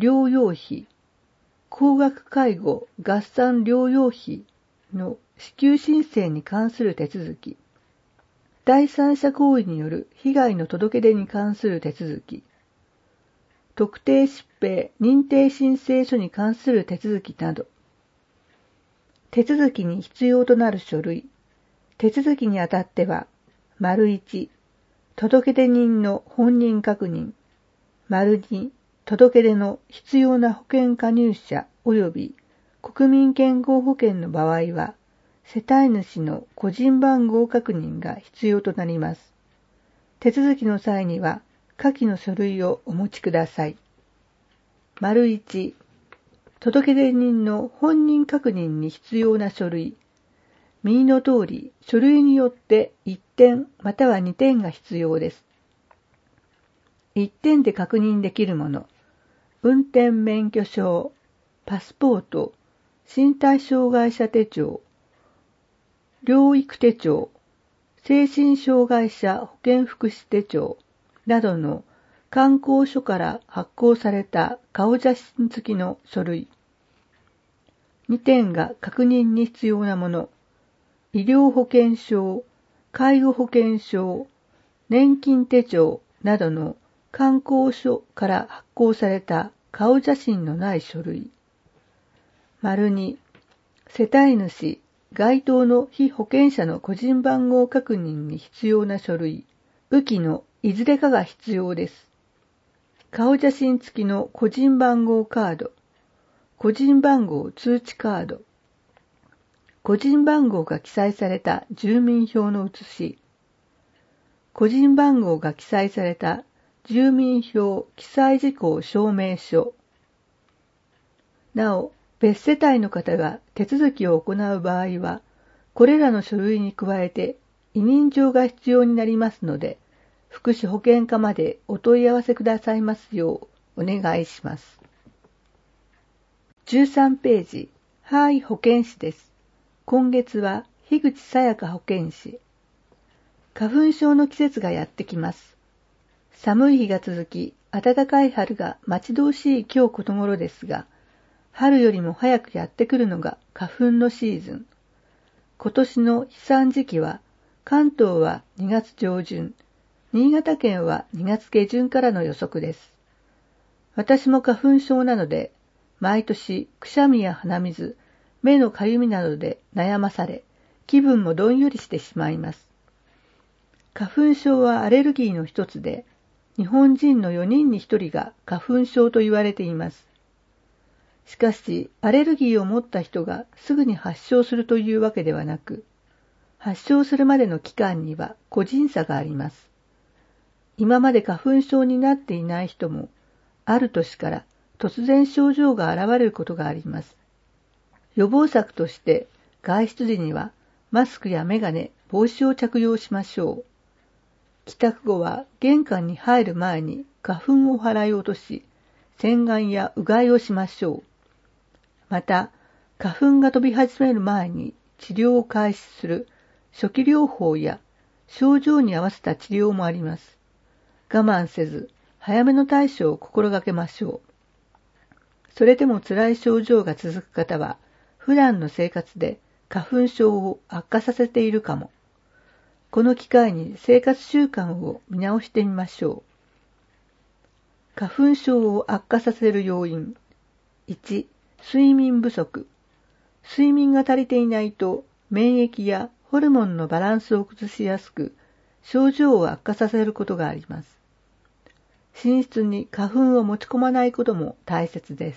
高額介護合算療養費の支給申請に関する手続き。第三者行為による被害の届け出に関する手続き。特定疾病認定申請書に関する手続きなど。手続きに必要となる書類。手続きにあたっては、1、届出人の本人確認。2、届出の必要な保険加入者及び国民健康保険の場合は、世帯主の個人番号確認が必要となります。手続きの際には、下記の書類をお持ちください。1、届出人の本人確認に必要な書類。右の通り、書類によって1点または2点が必要です。1点で確認できるもの。運転免許証、パスポート、身体障害者手帳、療育手帳、精神障害者保健福祉手帳などの観光所から発行された顔写真付きの書類。2点が確認に必要なもの。医療保険証、介護保険証、年金手帳などの観光所から発行された顔写真のない書類。2、世帯主、該当の被保険者の個人番号確認に必要な書類。右記のいずれかが必要です。顔写真付きの個人番号カード、個人番号通知カード、個人番号が記載された住民票の写し、 個人番号が記載された住民票記載事項証明書。なお、別世帯の方が手続きを行う場合は、これらの書類に加えて委任状が必要になりますので、福祉保健課までお問い合わせくださいますようお願いします。13ページ、はい保健師です。今月は樋口さやか保健師。花粉症の季節がやってきます。寒い日が続き、暖かい春が待ち遠しい今日この頃ですが、春よりも早くやってくるのが花粉のシーズン。今年の飛散時期は、関東は2月上旬、新潟県は2月下旬からの予測です。私も花粉症なので、毎年くしゃみや鼻水、目のかゆみなどで悩まされ、気分もどんよりしてしまいます。花粉症はアレルギーの一つで、日本人の4人に1人が花粉症と言われています。しかし、アレルギーを持った人がすぐに発症するというわけではなく、発症するまでの期間には個人差があります。今まで花粉症になっていない人も、ある年から突然症状が現れることがあります。予防策として、外出時にはマスクやメガネ、帽子を着用しましょう。帰宅後は玄関に入る前に花粉を払い落とし、洗顔やうがいをしましょう。また、花粉が飛び始める前に治療を開始する初期療法や症状に合わせた治療もあります。我慢せず、早めの対処を心がけましょう。それでも辛い症状が続く方は、普段の生活で花粉症を悪化させているかも。この機会に生活習慣を見直してみましょう。花粉症を悪化させる要因。1、睡眠不足。睡眠が足りていないと、免疫やホルモンのバランスを崩しやすく、症状を悪化させることがあります。寝室に花粉を持ち込まないことも大切です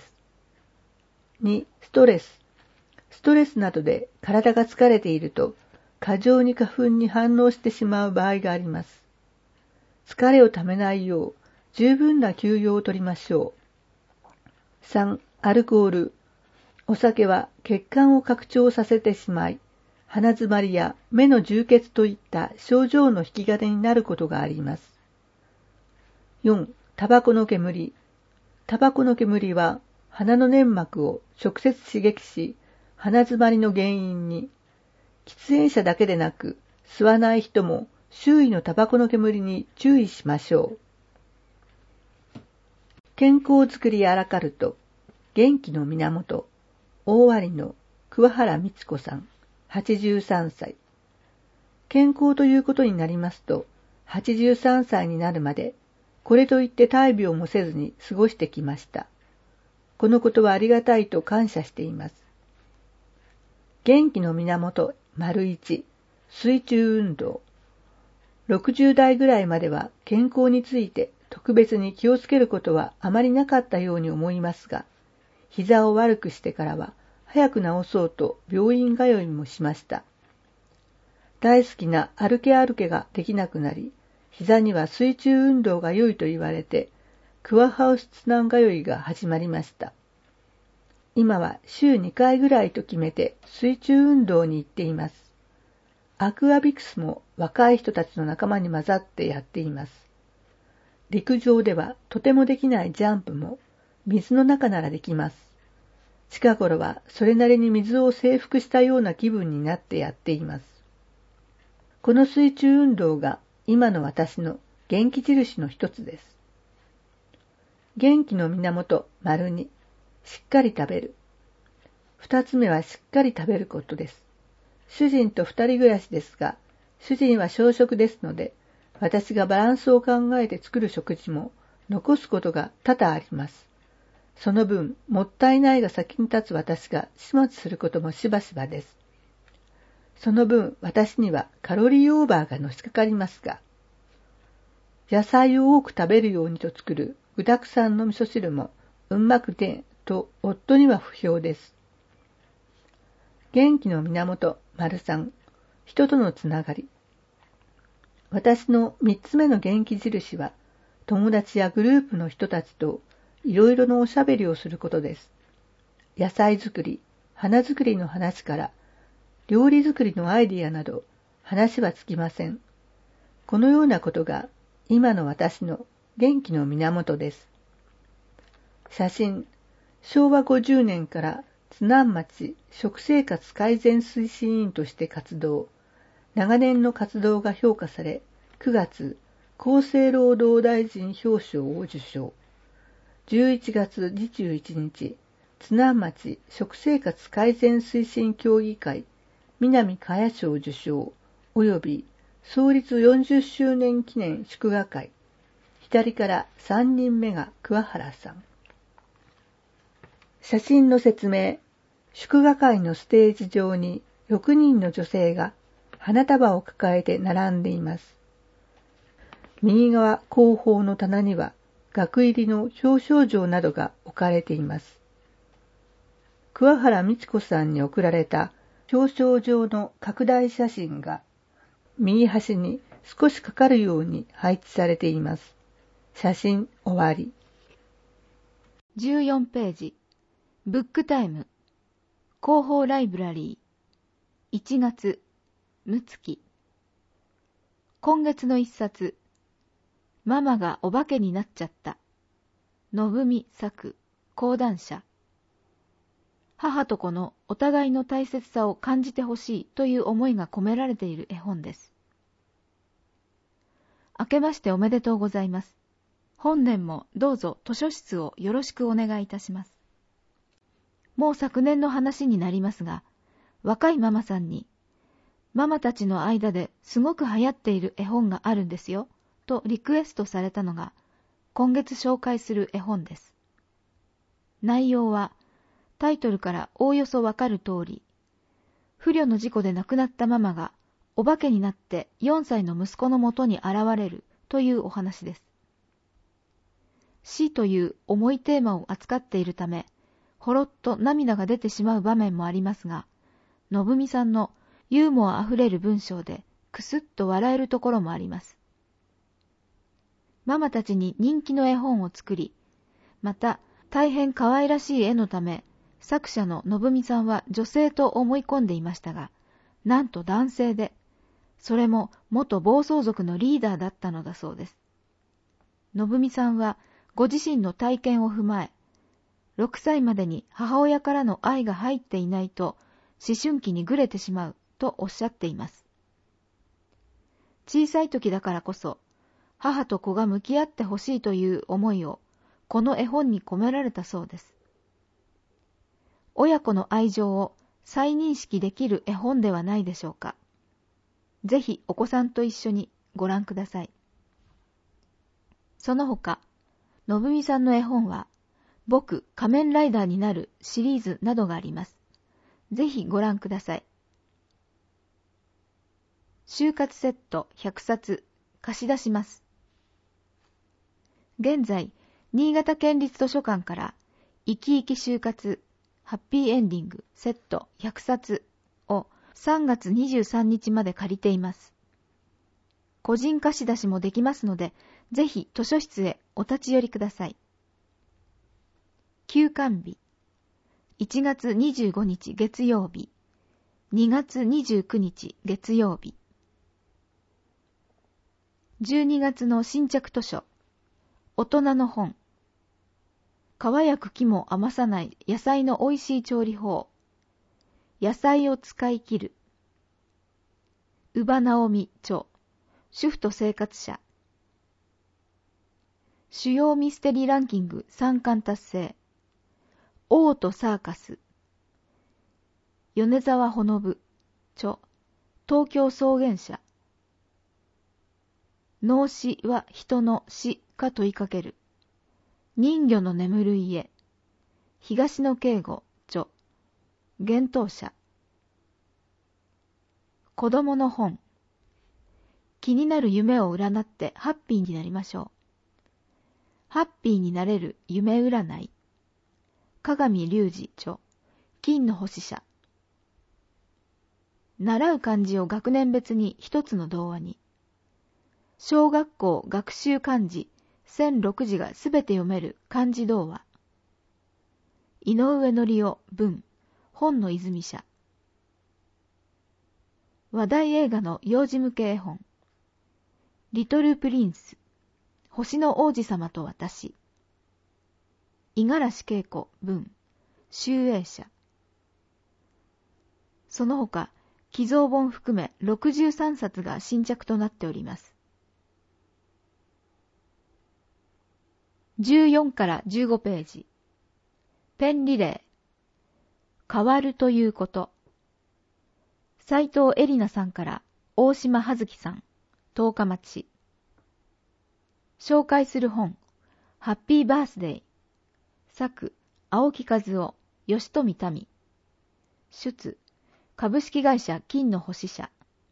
。2、ストレス。ストレスなどで体が疲れていると、過剰に花粉に反応してしまう場合があります。疲れをためないよう、十分な休養をとりましょう。3、アルコール。お酒は血管を拡張させてしまい、鼻詰まりや目の充血といった症状の引き金になることがあります。4、タバコの煙。タバコの煙は鼻の粘膜を直接刺激し、鼻詰まりの原因に。喫煙者だけでなく、吸わない人も周囲のタバコの煙に注意しましょう。健康づくりアラカルト、元気の源、大割の桑原光子さん、83歳。健康ということになりますと、83歳になるまで、これといって大病もせずに過ごしてきました。このことはありがたいと感謝しています。元気の源、1、水中運動。60代ぐらいまでは健康について特別に気をつけることはあまりなかったように思いますが、膝を悪くしてからは早く治そうと病院通いもしました。大好きな歩け歩けができなくなり、膝には水中運動が良いと言われて、クアハウスツナン通いが始まりました。今は週2回ぐらいと決めて水中運動に行っています。アクアビクスも若い人たちの仲間に混ざってやっています。陸上ではとてもできないジャンプも水の中ならできます。近頃はそれなりに水を征服したような気分になってやっています。この水中運動が今の私の元気印の一つです。元気の源、2、しっかり食べる。2つ目はしっかり食べることです。主人と2人暮らしですが、主人は小食ですので、私がバランスを考えて作る食事も残すことが多々あります。その分、もったいないが先に立つ私が始末することもしばしばです。その分、私にはカロリーオーバーがのしかかりますが、野菜を多く食べるようにと作る具沢山の味噌汁もうんまくてと夫には不評です。元気の源、3、人とのつながり。 私の3つ目の元気印は、友達やグループの人たちといろいろなおしゃべりをすることです。野菜作り、花作りの話から、料理作りのアイディアなど、話はつきません。このようなことが、今の私の元気の源です。写真、昭和50年から津南町食生活改善推進員として活動。長年の活動が評価され、9月、厚生労働大臣表彰を受賞。11月21日、津南町食生活改善推進協議会南茅屋賞受賞及び創立40周年記念祝賀会。左から3人目が桑原さん。写真の説明。祝賀会のステージ上に6人の女性が花束を抱えて並んでいます。右側後方の棚には額入りの表彰状などが置かれています。桑原美智子さんに贈られた表彰状の拡大写真が右端に少しかかるように配置されています。写真終わり。 14ページ。ブックタイム。広報ライブラリー。1月。むつき。今月の一冊。ママがお化けになっちゃった。信美作。講談社。母と子のお互いの大切さを感じてほしいという思いが込められている絵本です。明けましておめでとうございます。本年もどうぞ図書室をよろしくお願いいたします。もう昨年の話になりますが、若いママさんに、ママたちの間ですごく流行っている絵本があるんですよ、とリクエストされたのが、今月紹介する絵本です。内容は、タイトルからおおよそわかる通り、不慮の事故で亡くなったママがお化けになって4歳の息子のもとに現れるというお話です。死という重いテーマを扱っているため、ほろっと涙が出てしまう場面もありますが、信美さんのユーモアあふれる文章でくすっと笑えるところもあります。ママたちに人気の絵本を作り、また大変可愛らしい絵のため、作者の信美さんは女性と思い込んでいましたが、なんと男性で、それも元暴走族のリーダーだったのだそうです。信美さんはご自身の体験を踏まえ、6歳までに母親からの愛が入っていないと思春期にぐれてしまうとおっしゃっています。小さい時だからこそ、母と子が向き合ってほしいという思いをこの絵本に込められたそうです。親子の愛情を再認識できる絵本ではないでしょうか。ぜひお子さんと一緒にご覧ください。その他、信美さんの絵本は、僕仮面ライダーになるシリーズなどがあります。ぜひご覧ください。就活セット100冊貸し出します。現在、新潟県立図書館から生き生き就活ハッピーエンディングセット100冊を3月23日まで借りています。個人貸し出しもできますので、ぜひ図書室へお立ち寄りください。休館日。1月25日月曜日。2月29日月曜日。12月の新着図書。大人の本。皮や茎も余さない野菜の美味しい調理法。野菜を使い切る。宇場直美著。主婦と生活者。主要ミステリーランキング3冠達成。王とサーカス。米沢ほのぶ著。東京草原社。脳死は人の死か問いかける。人魚の眠る家。東野圭吾著。幻冬舎。子供の本。気になる夢を占ってハッピーになりましょう。ハッピーになれる夢占い。鏡隆二著。金の星社。習う漢字を学年別に一つの童話に。 小学校学習漢字1006字がすべて読める漢字童話。井上則夫文、本の泉社。話題映画の幼児向け絵本。リトルプリンス、星の王子様と私。五十嵐恵子文、集英社。その他、寄贈本含め63冊が新着となっております。14から15ページ。ペンリレー。変わるということ。斉藤恵里奈さんから大島葉月さん、十日町。紹介する本、ハッピーバースデー。作、青木和夫、吉富民。出、株式会社金の星社。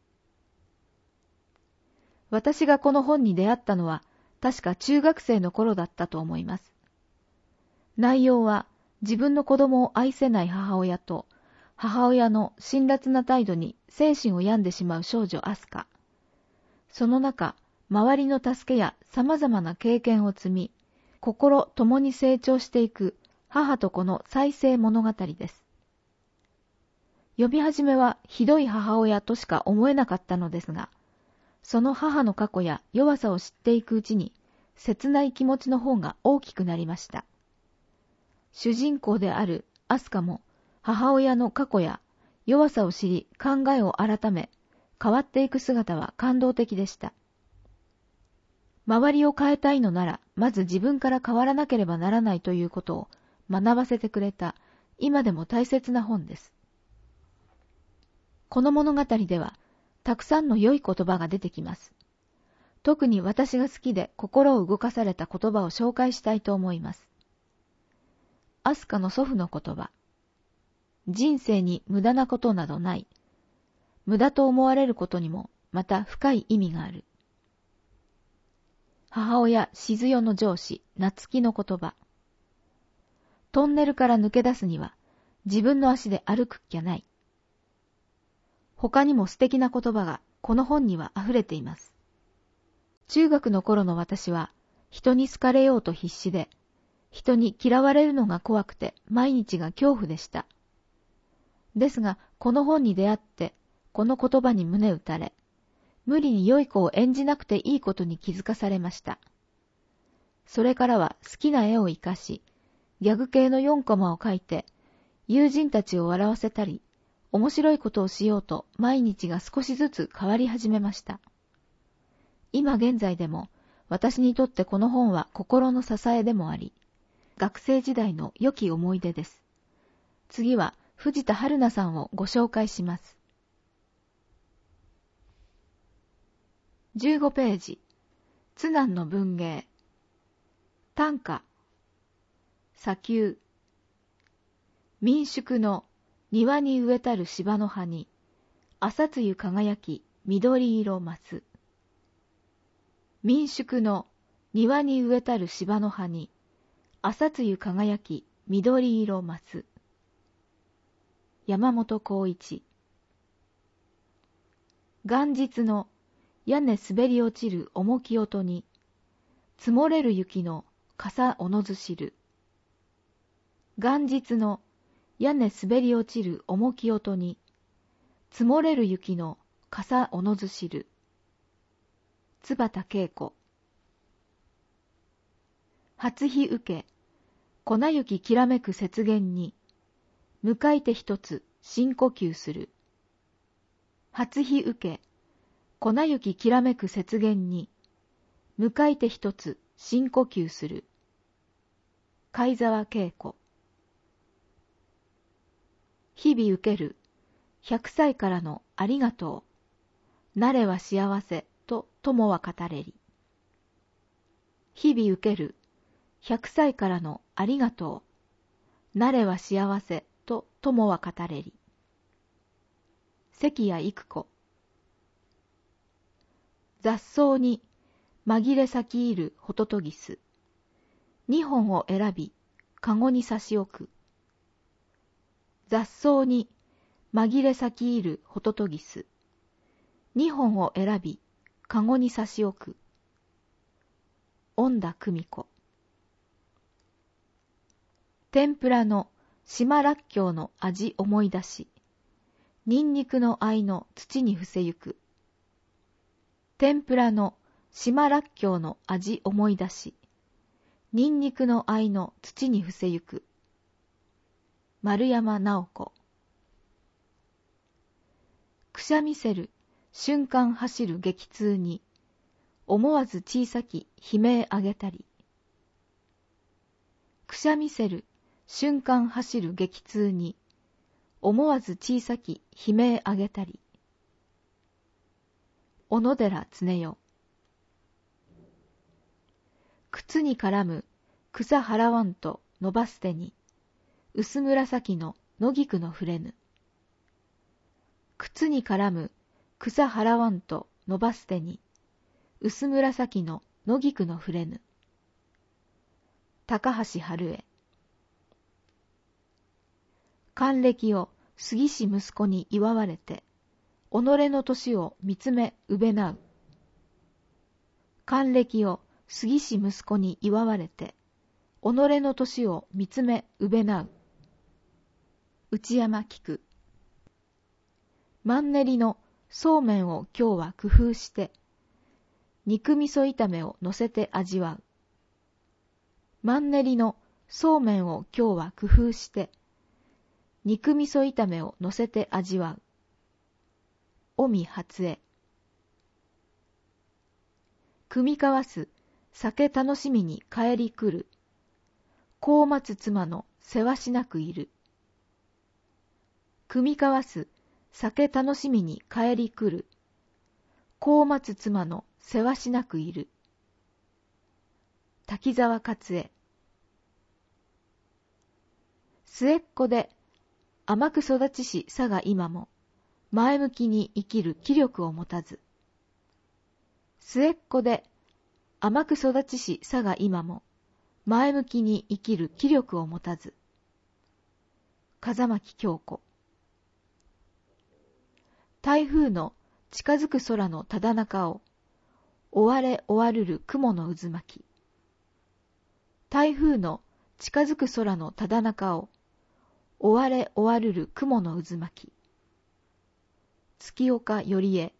私がこの本に出会ったのは、確か中学生の頃だったと思います。内容は、自分の子供を愛せない母親と、母親の辛辣な態度に精神を病んでしまう少女アスカ。その中、周りの助けや様々な経験を積み、心共に成長していく母と子の再生物語です。読み始めはひどい母親としか思えなかったのですが、その母の過去や弱さを知っていくうちに、切ない気持ちの方が大きくなりました。主人公であるアスカも、母親の過去や弱さを知り考えを改め、変わっていく姿は感動的でした。周りを変えたいのなら、まず自分から変わらなければならないということを学ばせてくれた、今でも大切な本です。この物語では、たくさんの良い言葉が出てきます。特に私が好きで心を動かされた言葉を紹介したいと思います。アスカの祖父の言葉。人生に無駄なことなどない。無駄と思われることにもまた深い意味がある。母親静代の上司夏希の言葉。トンネルから抜け出すには自分の足で歩くっきゃない。他にも素敵な言葉がこの本には溢れています。中学の頃の私は人に好かれようと必死で、人に嫌われるのが怖くて毎日が恐怖でした。ですがこの本に出会ってこの言葉に胸打たれ、無理に良い子を演じなくていいことに気づかされました。それからは好きな絵を活かし、ギャグ系の4コマを描いて、友人たちを笑わせたり、面白いことをしようと毎日が少しずつ変わり始めました。今現在でも私にとってこの本は心の支えでもあり、学生時代の良き思い出です。次は藤田春菜さんをご紹介します。15ページ。津南の文芸。短歌。砂丘。民宿の庭に植えたる芝の葉に、朝露輝き緑色増す。民宿の庭に植えたる芝の葉に、朝露輝き緑色増す。山本浩一。元日の屋根滑り落ちる重き音に、積もれる雪の傘おのずしる。元日の屋根滑り落ちる重き音に、積もれる雪の傘おのずしる。津畑恵子。初日受け、粉雪きらめく雪原に、向かいて一つ深呼吸する。初日受け、粉雪きらめく雪原に、向かいて一つ深呼吸する。貝沢恵子。日々受ける100歳からのありがとう。なれは幸せと友は語れり。日々受ける100歳からのありがとう。なれは幸せと友は語れり。関谷育子。雑草に紛れ咲き入るホトトギス。2本を選び、かごに差し置く。雑草に紛れ咲き入るホトトギス。2本を選び、 かごに差し置く。恩田久美子。天ぷらの島らっきょうの味思い出し、ニンニクの藍の土に伏せゆく。天ぷらの島らっきょうの味思い出し、ニンニクの藍の土に伏せゆく。丸山直子。くしゃみせる瞬間走る激痛に、思わず小さき悲鳴あげたり。くしゃみせる瞬間走る激痛に、思わず小さき悲鳴あげたり。小野寺常世。靴に絡む草払わんと伸ばす手に、薄紫の野菊の触れぬ。靴に絡む草払わんと伸ばす手に、薄紫の野菊の触れぬ。高橋春江。還暦を杉氏息子に祝われて、己の年を見つめうべなう。還暦を杉氏息子に祝われて、己の年を見つめうべなう。内山菊。マンネリのそうめんを今日は工夫して、肉味噌炒めを乗せて味わう。マンネリのそうめんを今日は工夫して、肉味噌炒めを乗せて味わう。尾身初江。酌み交わす酒楽しみに帰り来る。子を待つ妻のせわしなくいる。酌み交わす酒楽しみに帰り来る。子を待つ妻のせわしなくいる。滝沢勝恵。末っ子で甘く育ちしさが今も前向きに生きる気力を持たず。末っ子で甘く育ちしさが今も前向きに生きる気力を持たず。風巻京子。台風の近づく空のただ中を追われ追わるる雲の渦巻き。台風の近づく空のただ中を追われ追わるる雲の渦巻き。月岡頼江。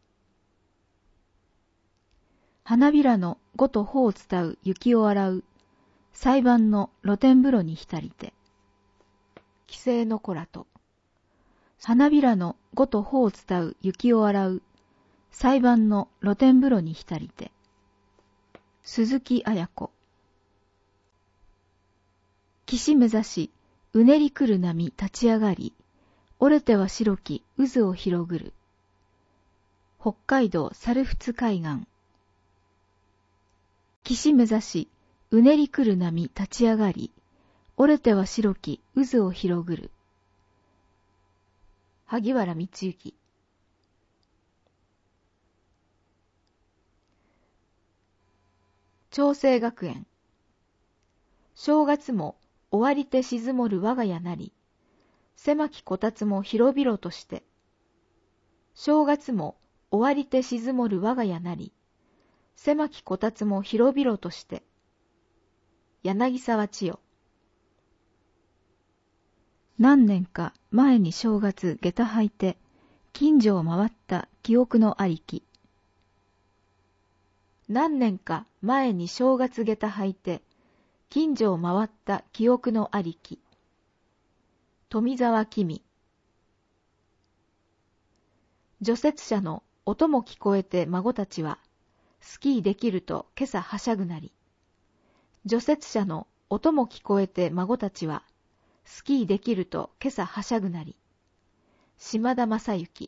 花びらのごと穂を伝う雪を洗う裁判の露天風呂に浸りて。帰省の子らと。花びらのごと穂を伝う雪を洗う裁判の露天風呂に浸りて。鈴木綾子。岸目指しうねり来る波立ち上がり、折れては白き渦を広ぐる。北海道猿払海岸。岸目指しうねり来る波立ち上がり、折れては白き渦を広ぐる。萩原光之。長生学園。正月も終わりて静もる我が家なり、狭きこたつも広々として。正月も終わりて静もる我が家なり、狭きこたつも広々として。柳沢千代。何年か前に正月下駄履いて、近所を回った記憶のありき。何年か前に正月下駄履いて、近所を回った記憶のありき。富沢君。除雪車の音も聞こえて孫たちは、スキーできると今朝はしゃぐなり。除雪車の音も聞こえて孫たちは、スキーできると今朝はしゃぐなり。島田正幸。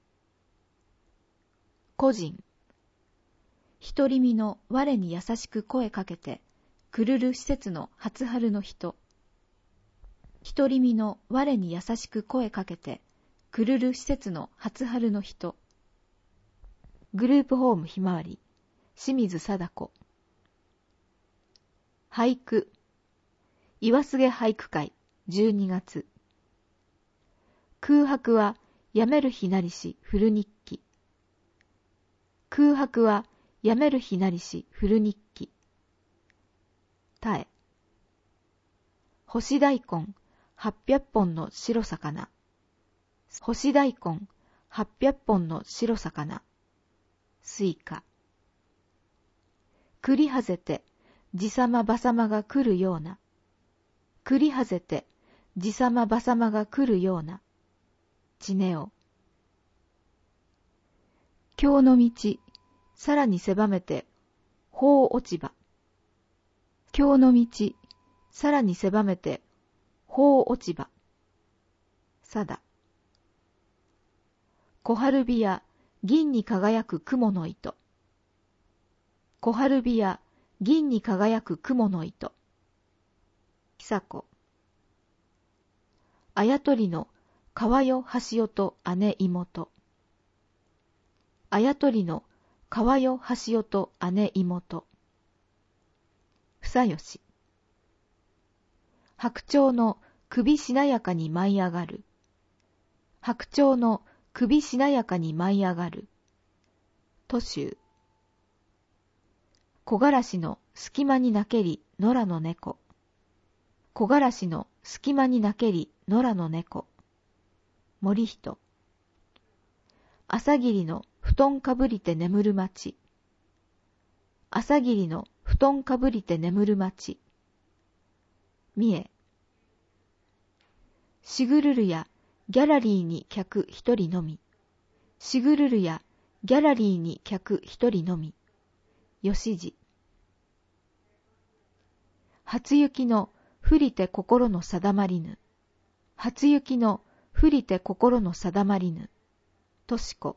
個人。独り身の我に優しく声かけて、くるる施設の初春の人。独り身の我に優しく声かけて、くるる施設の初春の人。グループホームひまわり、清水貞子。俳句。岩菅俳句会、12月。空白はやめる日なりし古日記。 空白はやめる日なりし古日記。たえ。干し大根800本の白魚。干し大根800本の白魚。スイカ。栗はぜてじさまばさまが来るような。栗はぜてじさまばさまが来るような。ちねお。京の道さらに狭めて法落ち葉。京の道さらに狭めて法落ち葉。さだ。小春日や銀に輝く雲の糸。小春日や銀に輝く雲の糸。久子。あやとりの川よ橋よと姉妹。あやとりの川よ橋よと姉妹。房吉。白鳥の首しなやかに舞い上がる。白鳥の首しなやかに舞い上がる。都州。木枯らしの隙間に泣けり野良の猫。木枯らしの隙間に泣けり野良の猫。森人。朝霧の布団かぶりて眠る町。朝霧の布団かぶりて眠る町。三重。しぐるるやギャラリーに客一人のみ。しぐるるやギャラリーに客一人のみ。吉次。初雪の降りて心の定まりぬ。初雪の降りて心の定まりぬ。としこ。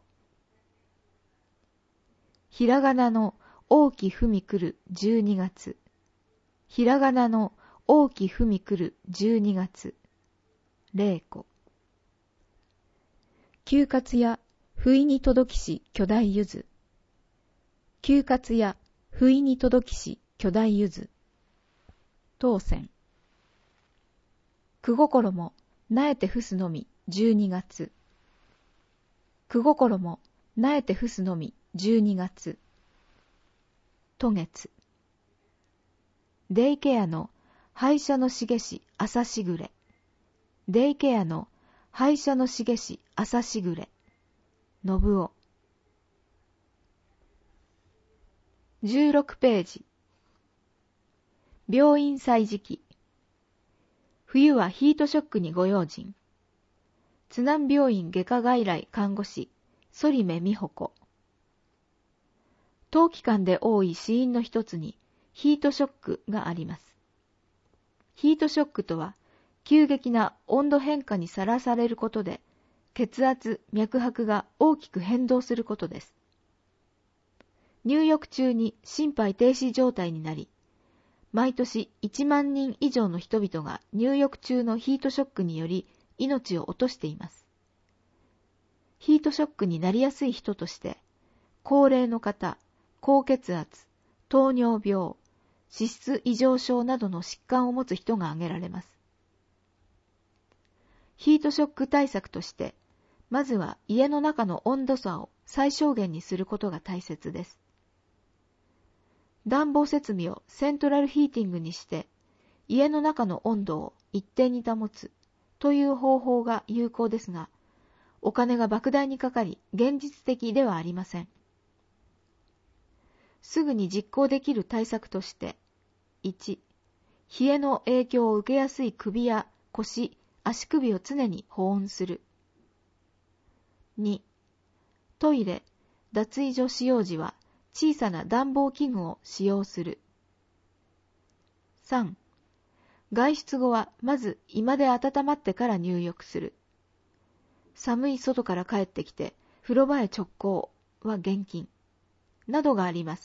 ひらがなの大きふみくる12月。ひらがなの大きふみくる12月。玲子。休活や不意に届きし巨大ゆず。休活や不意に届きし巨大ゆず。当選。句心もなえてふすのみ12月。句心もなえてふすのみ12月。渡月。デイケアの廃車の茂し朝しぐれ。デイケアの廃車の茂し朝しぐれ。信夫。16ページ。病院歳時期。冬はヒートショックにご用心。津南病院外科外来看護師、反目美穂子。冬期間で多い死因の一つにヒートショックがあります。ヒートショックとは、急激な温度変化にさらされることで、血圧、脈拍が大きく変動することです。入浴中に心肺停止状態になり、毎年1万人以上の人々が入浴中のヒートショックにより命を落としています。ヒートショックになりやすい人として、高齢の方、高血圧、糖尿病、脂質異常症などの疾患を持つ人が挙げられます。ヒートショック対策として、まずは家の中の温度差を最小限にすることが大切です。暖房設備をセントラルヒーティングにして、家の中の温度を一定に保つという方法が有効ですが、お金が莫大にかかり、現実的ではありません。すぐに実行できる対策として、1、冷えの影響を受けやすい首や腰、足首を常に保温する。2、トイレ、脱衣所使用時は小さな暖房器具を使用する。3、外出後はまず居間で温まってから入浴する。寒い外から帰ってきて風呂場へ直行は厳禁。などがあります。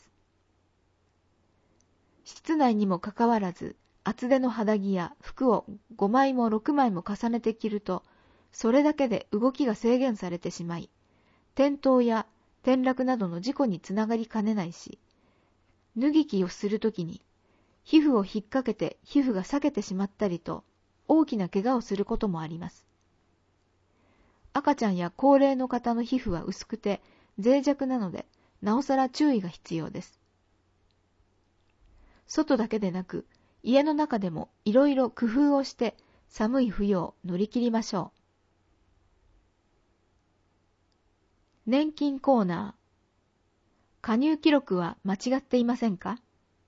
室内にもかかわらず、厚手の肌着や服を5枚も6枚も重ねて着ると、それだけで動きが制限されてしまい、転倒や転落などの事故につながりかねないし、脱ぎ着をするときに、皮膚を引っ掛けて皮膚が裂けてしまったりと、大きな怪我をすることもあります。赤ちゃんや高齢の方の皮膚は薄くて脆弱なので、 なおさら注意が必要です。外だけでなく、家の中でもいろいろ工夫をして寒い冬を乗り切りましょう。年金コーナー。加入記録は間違っていませんか？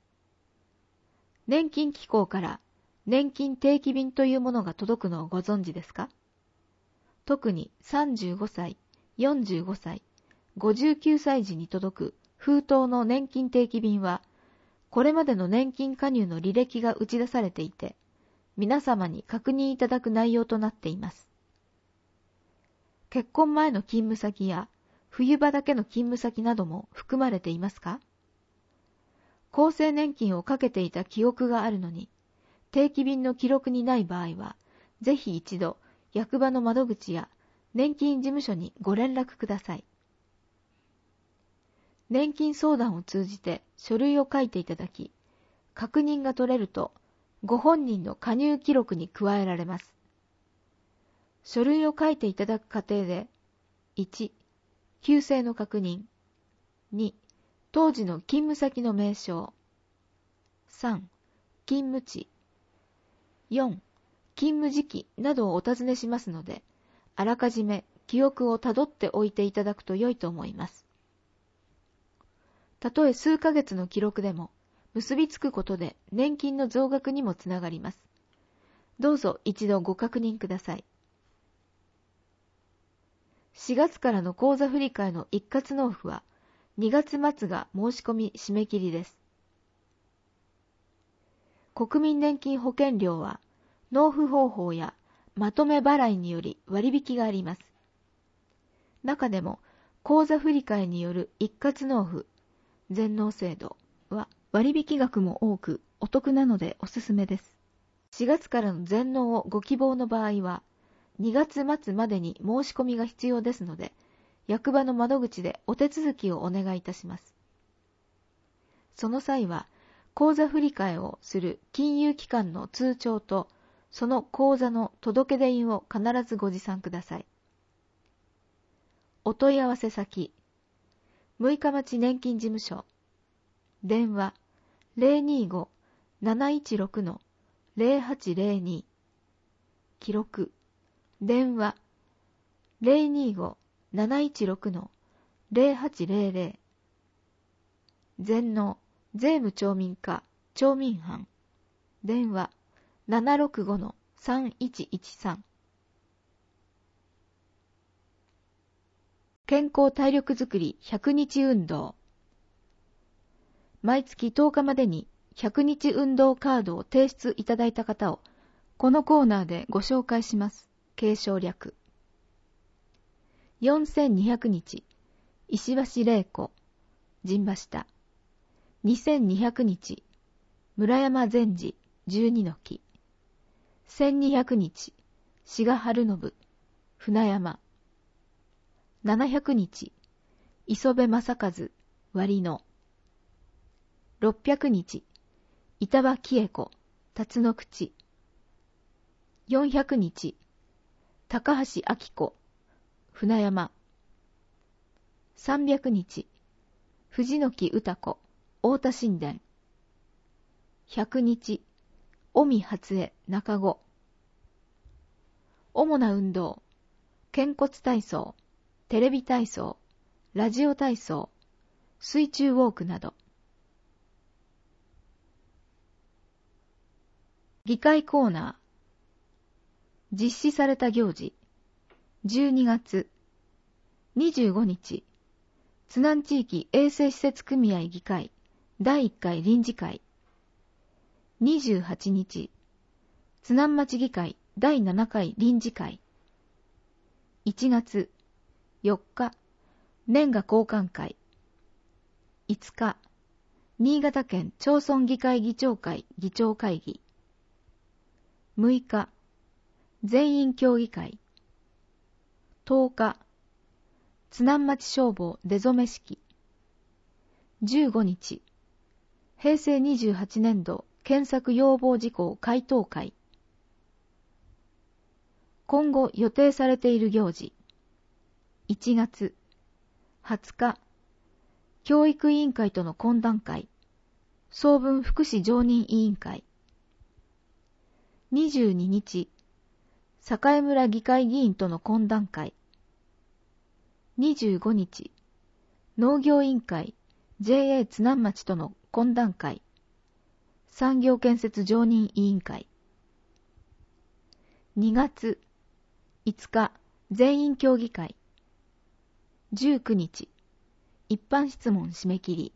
年金機構から年金定期便というものが届くのをご存知ですか？特に35歳、45歳、59歳時に届く封筒の年金定期便は、これまでの年金加入の履歴が打ち出されていて、皆様に確認いただく内容となっています。結婚前の勤務先や冬場だけの勤務先なども含まれていますか？厚生年金をかけていた記憶があるのに、定期便の記録にない場合は、ぜひ一度役場の窓口や年金事務所にご連絡ください。年金相談を通じて書類を書いていただき、確認が取れるとご本人の加入記録に加えられます。書類を書いていただく過程で、1、旧姓の確認。2、当時の勤務先の名称。3、勤務地。4、勤務時期などをお尋ねしますので、あらかじめ記憶をたどっておいていただくと良いと思います。たとえ数ヶ月の記録でも、結びつくことで年金の増額にもつながります。どうぞ一度ご確認ください。4月からの口座振替の一括納付は2月末が申し込み締め切りです。国民年金保険料は納付方法やまとめ払いにより割引があります。中でも口座振替による一括納付、全納制度は割引額も多くお得なのでおすすめです。4月からの全納をご希望の場合は、2月末までに申し込みが必要ですので、役場の窓口でお手続きをお願いいたします。その際は、口座振替をする金融機関の通帳と、その口座の届出印を必ずご持参ください。お問い合わせ先、六日町年金事務所、電話 025-716-0802、記録、電話 025-716-0800、全納、税務町民課、町民班、電話 765-3113。健康体力づくり100日運動。毎月10日までに100日運動カードを提出いただいた方を、このコーナーでご紹介します。継承略。4200日、石橋玲子、陣馬下。2200日、村山善治、12の木。1200日、志賀春信、船山。700日、磯部正和、割野。600日、板場喜恵子、辰野口。400日、高橋明子、船山。300日、藤木歌子、太田神殿。100日、尾身初江、中子。主な運動、肩骨体操、テレビ体操、ラジオ体操、水中ウォークなど。議会コーナー。実施された行事。12月25日、津南地域衛生施設組合議会第1回臨時会。28日、津南町議会第7回臨時会。1月4日、年賀交換会。5日、新潟県町村議会議長会議長会議。6日、全員協議会。10日、津南町消防出初め式。15日、平成28年度検索要望事項回答会。今後予定されている行事。1月20日、 教育委員会との懇談会、総文福祉常任委員会。22日、栄村議会議員との懇談会。25日、農業委員会 JA 津南町との懇談会、産業建設常任委員会。2月5日、全員協議会。19日、一般質問締め切り。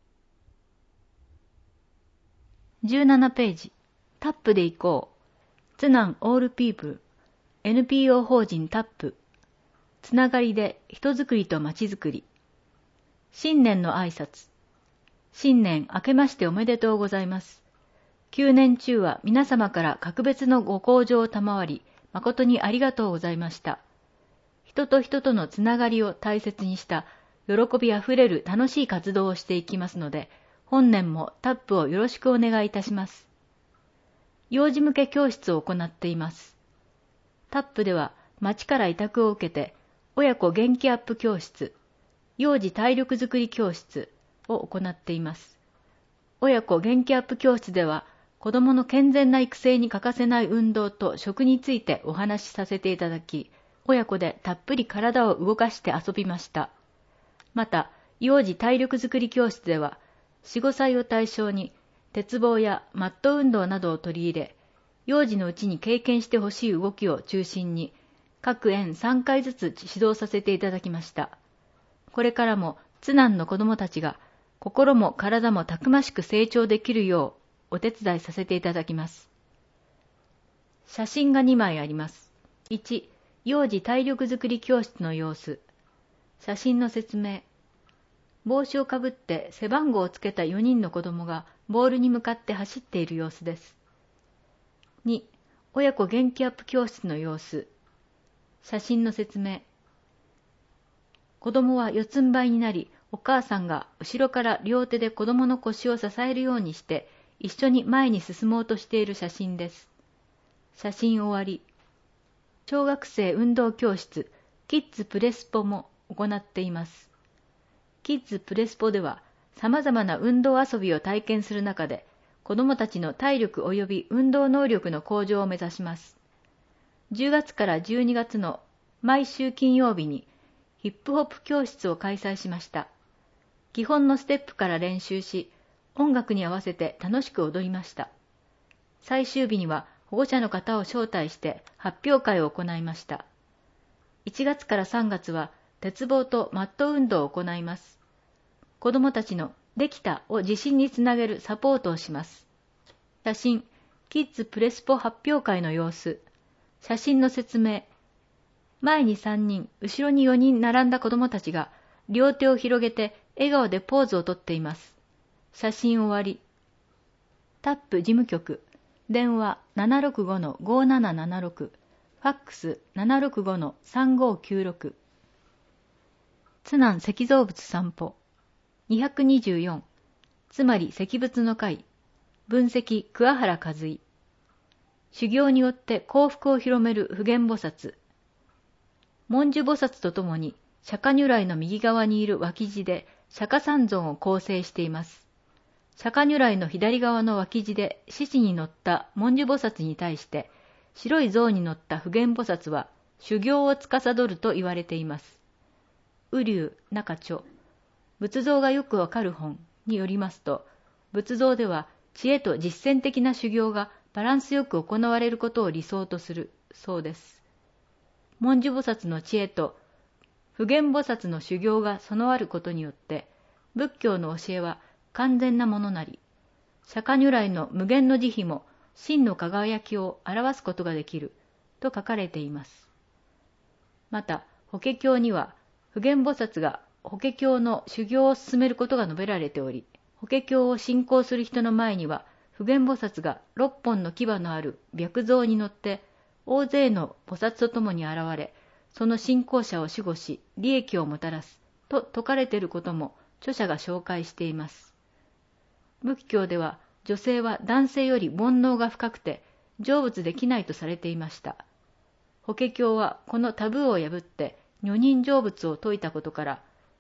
17ページ、タップで行こう。津南オールピープル、NPO 法人タップ。つながりで人づくりとまちづくり。新年の挨拶。新年明けましておめでとうございます。9年中は皆様から格別のご厚情を賜り、誠にありがとうございました。人と人とのつながりを大切にした喜びあふれる楽しい活動をしていきますので、本年もタップをよろしくお願いいたします。幼児向け教室を行っています。タップでは町から委託を受けて、親子元気アップ教室、幼児体力づくり教室を行っています。親子元気アップ教室では、子どもの健全な育成に欠かせない運動と食についてお話しさせていただき、親子でたっぷり体を動かして遊びました。また、幼児体力づくり教室では、4、5歳を対象に、鉄棒やマット運動などを取り入れ、幼児のうちに経験してほしい動きを中心に、各園3回ずつ指導させていただきました。これからも津南の子どもたちが心も体もたくましく成長できるようお手伝いさせていただきます。写真が2枚あります。1、幼児体力づくり教室の様子。写真の説明。帽子をかぶって背番号をつけた4人の子どもがボールに向かって走っている様子です。2、親子元気アップ教室の様子。写真の説明。子供は四つん這いになり、お母さんが後ろから両手で子供の腰を支えるようにして、一緒に前に進もうとしている写真です。写真終わり。小学生運動教室、キッズプレスポも行っています。キッズプレスポでは、様々な運動遊びを体験する中で、子供たちの体力及び運動能力の向上を目指します。10月から12月の毎週金曜日にヒップホップ教室を開催しました。基本のステップから練習し、音楽に合わせて楽しく踊りました。最終日には保護者の方を招待して発表会を行いました。1月から3月は鉄棒とマット運動を行います。子どもたちのできたを自信につなげるサポートをします。写真、キッズプレスポ発表会の様子。写真の説明。前に3人、後ろに4人並んだ子どもたちが両手を広げて笑顔でポーズをとっています。写真終わり。タップ事務局。電話 765-5776。ファックス 765-3596。津南石造物散歩。224。つまり石仏の会。分析桑原和井。修行によって幸福を広める普賢菩薩。文殊菩薩とともに釈迦如来の右側にいる脇地で釈迦三尊を構成しています。釈迦如来の左側の脇地で獅子に乗った文殊菩薩に対して白い象に乗った普賢菩薩は修行を司ると言われています。雨竜中著仏像がよくわかる本によりますと、仏像では知恵と実践的な修行がバランスよく行われることを理想とするそうです。文殊菩薩の知恵と普賢菩薩の修行が備わることによって、仏教の教えは完全なものなり、釈迦如来の無限の慈悲も真の輝きを表すことができると書かれています。また、法華経には普賢菩薩が法華経の修行を進めることが述べられており、法華経を信仰する人の前には、普賢菩薩が6本の牙のある白象に乗って、大勢の菩薩と共に現れ、その信仰者を守護し、利益をもたらす、と説かれていることも著者が紹介しています。仏教では、女性は男性より煩悩が深くて、成仏できないとされていました。法華経はこのタブーを破って、女人成仏を説いたことから、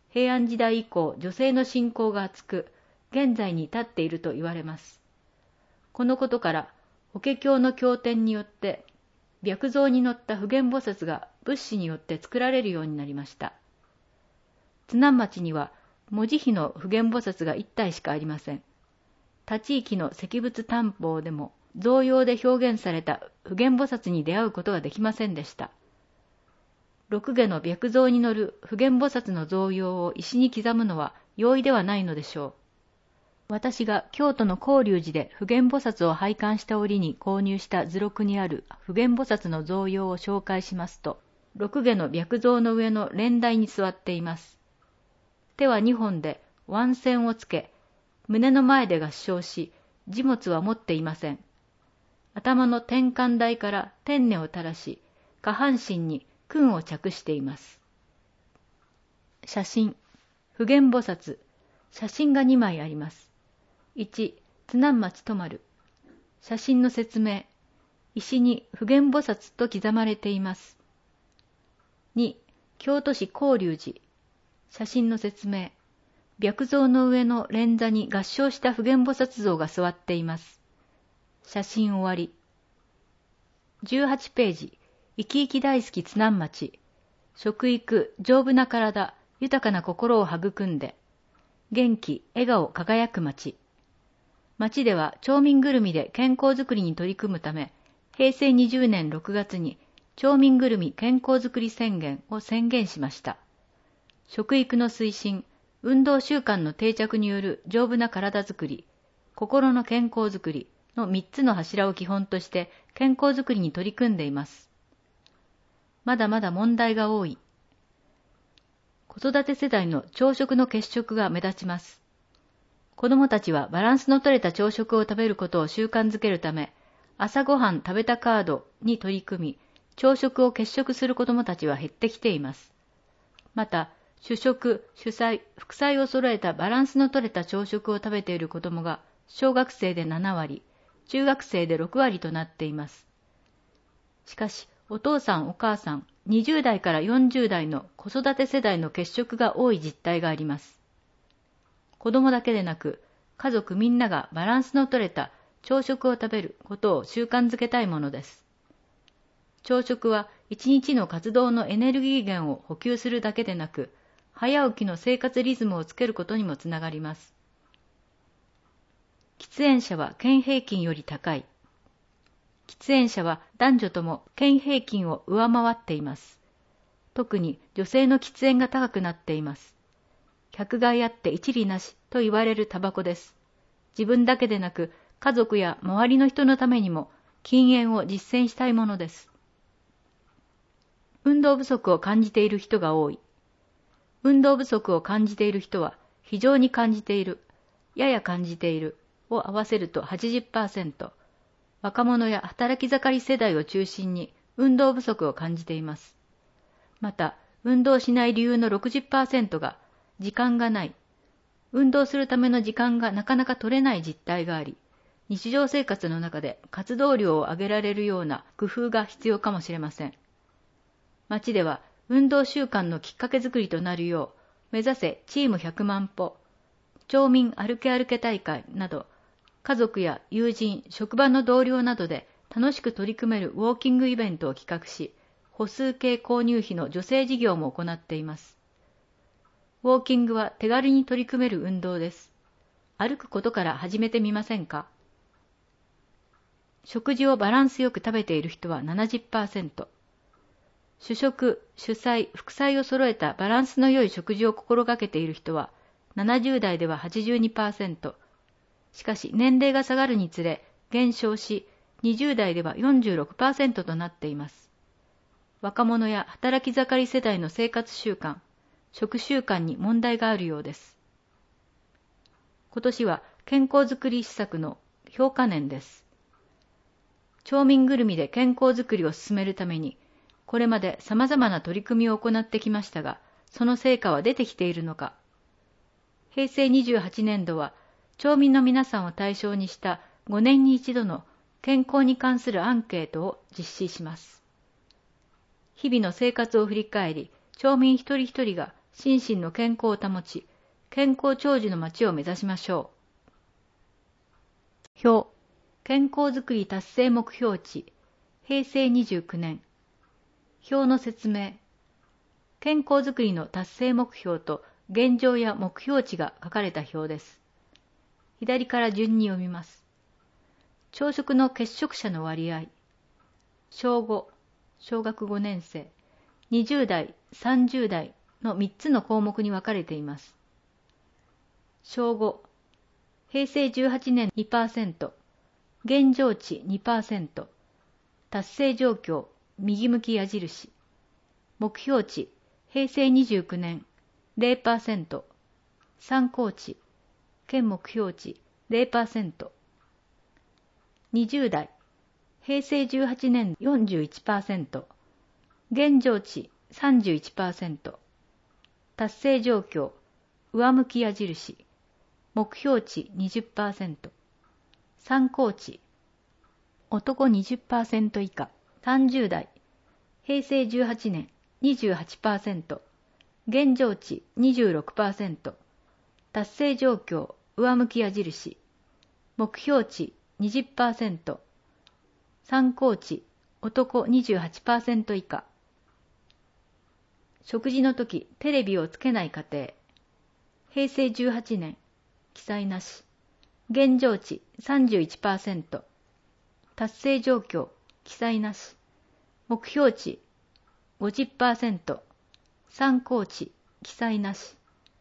平安時代以降女性の信仰が厚く、現在に至っていると言われます。このことから、法華経の経典によって、白象に乗った普賢菩薩が仏師によって作られるようになりました。津南町には、文字碑の普賢菩薩が1体しかありません。他地域の石仏担保でも、造用で表現された普賢菩薩に出会うことができませんでした。六下の白象に乗る普賢菩薩の造用を石に刻むのは容易ではないのでしょう。私が京都の広隆寺で普賢菩薩を拝観した折に購入した図録にある普賢菩薩の造用を紹介しますと、六下の白象の上の蓮台に座っています。手は2本で腕線をつけ、胸の前で合掌し、持物は持っていません。頭の天冠台から天音を垂らし、下半身に訓を着しています。写真、普賢菩薩。写真が2枚あります。1、津南町泊まる。写真の説明。石に普賢菩薩と刻まれています。2、京都市広隆寺。写真の説明。白象の上の蓮座に合掌した普賢菩薩像が座っています。写真終わり。18ページ。生き生き大好き津南町。食育、丈夫な体、豊かな心を育んで。元気、笑顔、輝く町。町では町民ぐるみで健康づくりに取り組むため、平成20年6月に町民ぐるみ健康づくり宣言を宣言しました。食育の推進、運動習慣の定着による丈夫な体づくり、心の健康づくりの3つの柱を基本として健康づくりに取り組んでいます。まだまだ問題が多い。子育て世代の朝食の欠食が目立ちます。子どもたちはバランスの取れた朝食を食べることを習慣づけるため、朝ごはん食べたカードに取り組み、朝食を欠食する子どもたちは減ってきています。また、主食、主菜、副菜を揃えたバランスの取れた朝食を食べている子どもが小学生で7割、中学生で6割となっています。しかし、お父さんお母さん、20代から40代の子育て世代の欠食が多い実態があります。子供だけでなく、家族みんながバランスの取れた朝食を食べることを習慣づけたいものです。朝食は一日の活動のエネルギー源を補給するだけでなく、早起きの生活リズムをつけることにもつながります。喫煙者は県平均より高い。喫煙者は男女とも県平均を上回っています。特に女性の喫煙が高くなっています。百害あって一利なしと言われるタバコです。自分だけでなく家族や周りの人のためにも禁煙を実践したいものです。運動不足を感じている人が多い。運動不足を感じている人は非常に感じている、やや感じているを合わせると 80%、若者や働き盛り世代を中心に運動不足を感じています。また、運動しない理由の 60% が時間がない、運動するための時間がなかなか取れない実態があり、日常生活の中で活動量を上げられるような工夫が必要かもしれません。町では運動習慣のきっかけづくりとなるよう、目指せチーム100万歩、町民歩け歩け大会など、家族や友人、職場の同僚などで楽しく取り組めるウォーキングイベントを企画し、歩数計購入費の助成事業も行っています。ウォーキングは手軽に取り組める運動です。歩くことから始めてみませんか？食事をバランスよく食べている人は 70%。主食、主菜、副菜を揃えたバランスの良い食事を心がけている人は70代では 82%。しかし年齢が下がるにつれ減少し、20代では 46% となっています。若者や働き盛り世代の生活習慣、食習慣に問題があるようです。今年は健康づくり施策の評価年です。町民ぐるみで健康づくりを進めるために、これまで様々な取り組みを行ってきましたが、その成果は出てきているのか。平成28年度は、町民の皆さんを対象にした5年に一度の健康に関するアンケートを実施します。日々の生活を振り返り、町民一人一人が心身の健康を保ち、健康長寿の町を目指しましょう。表、健康づくり達成目標値、平成29年。表の説明。健康づくりの達成目標と現状や目標値が書かれた表です。左から順に読みます。朝食の欠食者の割合。小5、小学5年生、20代、30代の3つの項目に分かれています。小5、平成18年 2%、現状値 2%、達成状況、右向き矢印、目標値、平成29年 0%、参考値、県目標値 0%、20代、平成18年 41%、現状値 31%、達成状況、上向き矢印、目標値 20%、参考値、男 20% 以下、30代、平成18年 28%、現状値 26%、達成状況、上向き矢印、目標値 20%、参考値、男 28% 以下。食事の時、テレビをつけない家庭。平成18年、記載なし。現状値 31%。達成状況、記載なし。目標値 50%。参考値、記載なし。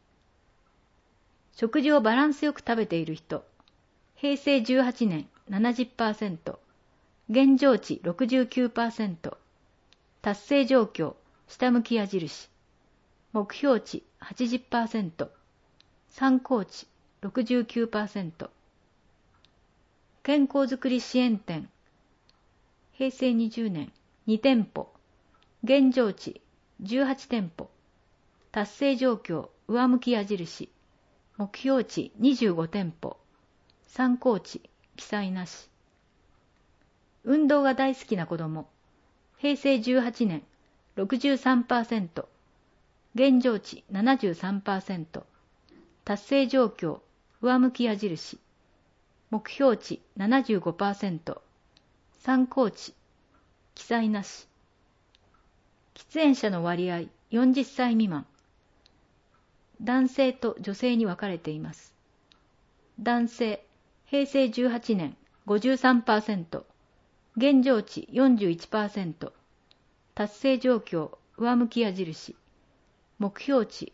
食事をバランスよく食べている人。平成18年 70%。現状値 69%。達成状況、下向き矢印。目標値 80%。参考値 69%。健康づくり支援店。平成20年2店舗。現状値18店舗。達成状況、上向き矢印。目標値25店舗。参考値、記載なし。運動が大好きな子供。平成18年 63%。現状値 73%。達成状況、上向き矢印。目標値 75%。参考値、記載なし。喫煙者の割合40歳未満。男性と女性に分かれています。男性、平成18年 53%。現状値 41%。達成状況、上向き矢印。目標値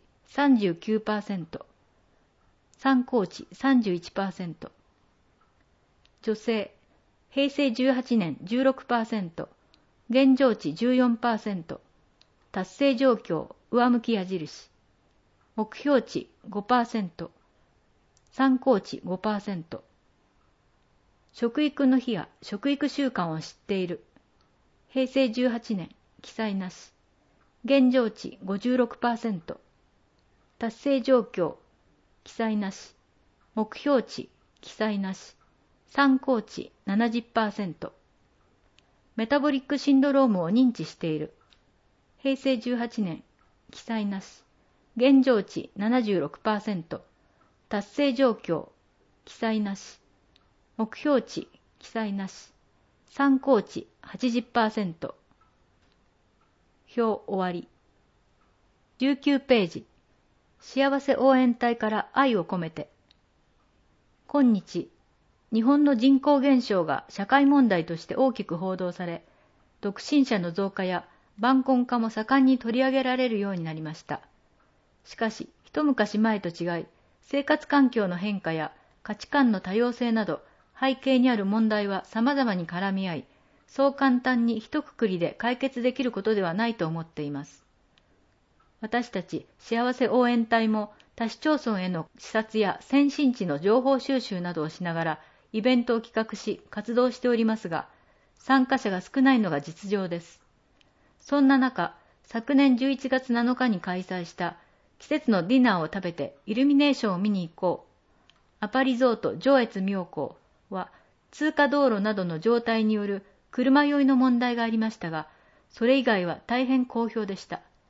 39%。参考値 31%。女性、平成18年 16%。現状値 14%。達成状況、上向き矢印。目標値 5%。参考値 5%。食育の日や食育習慣を知っている。平成18年、記載なし。現状値 56%。達成状況、記載なし。目標値、記載なし。参考値 70%。メタボリックシンドロームを認知している。平成18年、記載なし。現状値 76%。達成状況、記載なし。目標値、記載なし。参考値 80%。表終わり。19ページ。幸せ応援隊から愛を込めて。今日、日本の人口減少が社会問題として大きく報道され、独身者の増加や晩婚化も盛んに取り上げられるようになりました。しかし、一昔前と違い、生活環境の変化や価値観の多様性など、背景にある問題は様々に絡み合い、そう簡単に一括りで解決できることではないと思っています。私たち幸せ応援隊も他市町村への視察や先進地の情報収集などをしながらイベントを企画し活動しておりますが、参加者が少ないのが実情です。そんな中、昨年11月7日に開催した季節のディナーを食べてイルミネーションを見に行こう。アパリゾート上越妙高は通過道路などの状態による車酔いの問題がありましたが、それ以外は大変好評でした。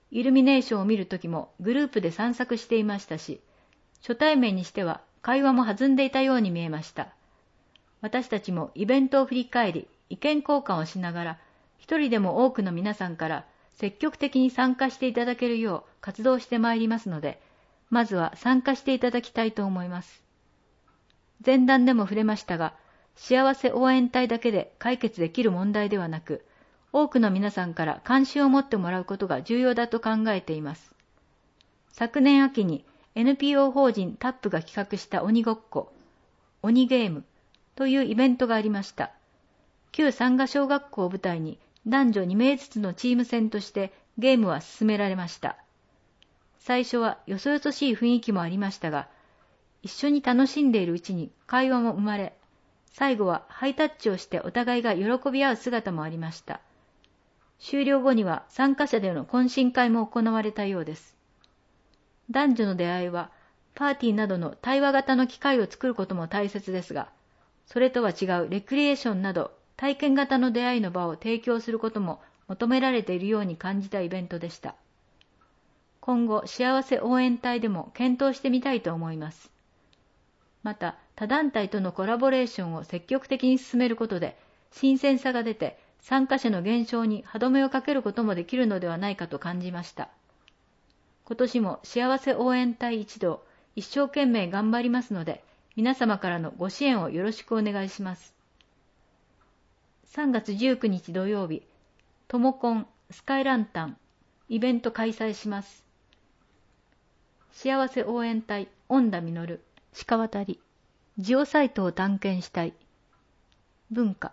イルミネーションを見るときもグループで散策していましたし、初対面にしては会話も弾んでいたように見えました。私たちもイベントを振り返り、意見交換をしながら、一人でも多くの皆さんから積極的に参加していただけるよう活動してまいりますので、まずは参加していただきたいと思います。前段でも触れましたが、幸せ応援隊だけで解決できる問題ではなく、多くの皆さんから関心を持ってもらうことが重要だと考えています。昨年秋に NPO 法人タップが企画した鬼ごっこ、鬼ゲームというイベントがありました。旧山賀小学校を舞台に男女2名ずつのチーム戦としてゲームは進められました。最初はよそよそしい雰囲気もありましたが、一緒に楽しんでいるうちに会話も生まれ、最後はハイタッチをしてお互いが喜び合う姿もありました。終了後には参加者での懇親会も行われたようです。男女の出会いはパーティーなどの対話型の機会を作ることも大切ですが、それとは違うレクリエーションなど体験型の出会いの場を提供することも求められているように感じたイベントでした。今後、幸せ応援隊でも検討してみたいと思います。また、他団体とのコラボレーションを積極的に進めることで、新鮮さが出て参加者の減少に歯止めをかけることもできるのではないかと感じました。今年も幸せ応援隊一同、一生懸命頑張りますので、皆様からのご支援をよろしくお願いします。3月19日土曜日、ともコンスカイランタンイベント開催します。幸せ応援隊恩田実、鹿渡り、ジオサイトを探検したい、文化、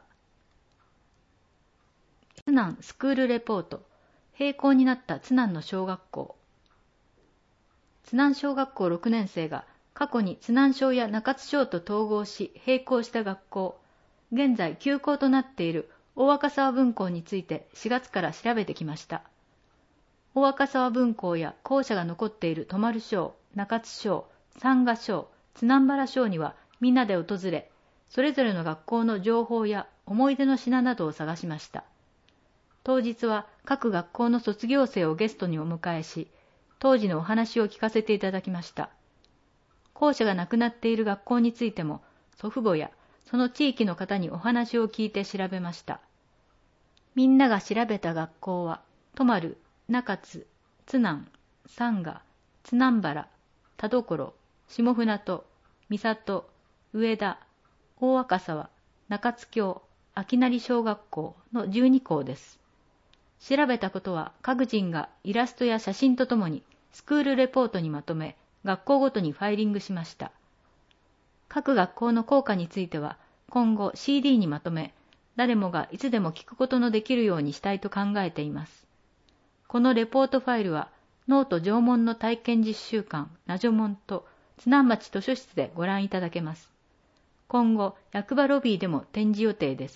津南スクールレポート、閉校になった津南の小学校。津南小学校6年生が過去に津南小や中津小と統合し閉校した学校、現在休校となっている大若沢分校について4月から調べてきました。大若沢分校や校舎が残っている泊丸小、中津小、山賀小、津南原小にはみんなで訪れ、それぞれの学校の情報や思い出の品などを探しました。当日は各学校の卒業生をゲストにお迎えし、当時のお話を聞かせていただきました。校舎がなくなっている学校についても、祖父母やその地域の方にお話を聞いて調べました。みんなが調べた学校は、泊丸、中津、津南、山賀、津南原、田所、下船戸、三郷、上田、大若沢、中津京、秋成小学校の12校です。調べたことは各人がイラストや写真とともにスクールレポートにまとめ、学校ごとにファイリングしました。各学校の校歌については今後 CD にまとめ、誰もがいつでも聞くことのできるようにしたいと考えています。このレポートファイルはノート縄文の体験実習館ナジョモンと津南町図書室でご覧いただけます。今後役場ロビーでも展示予定です。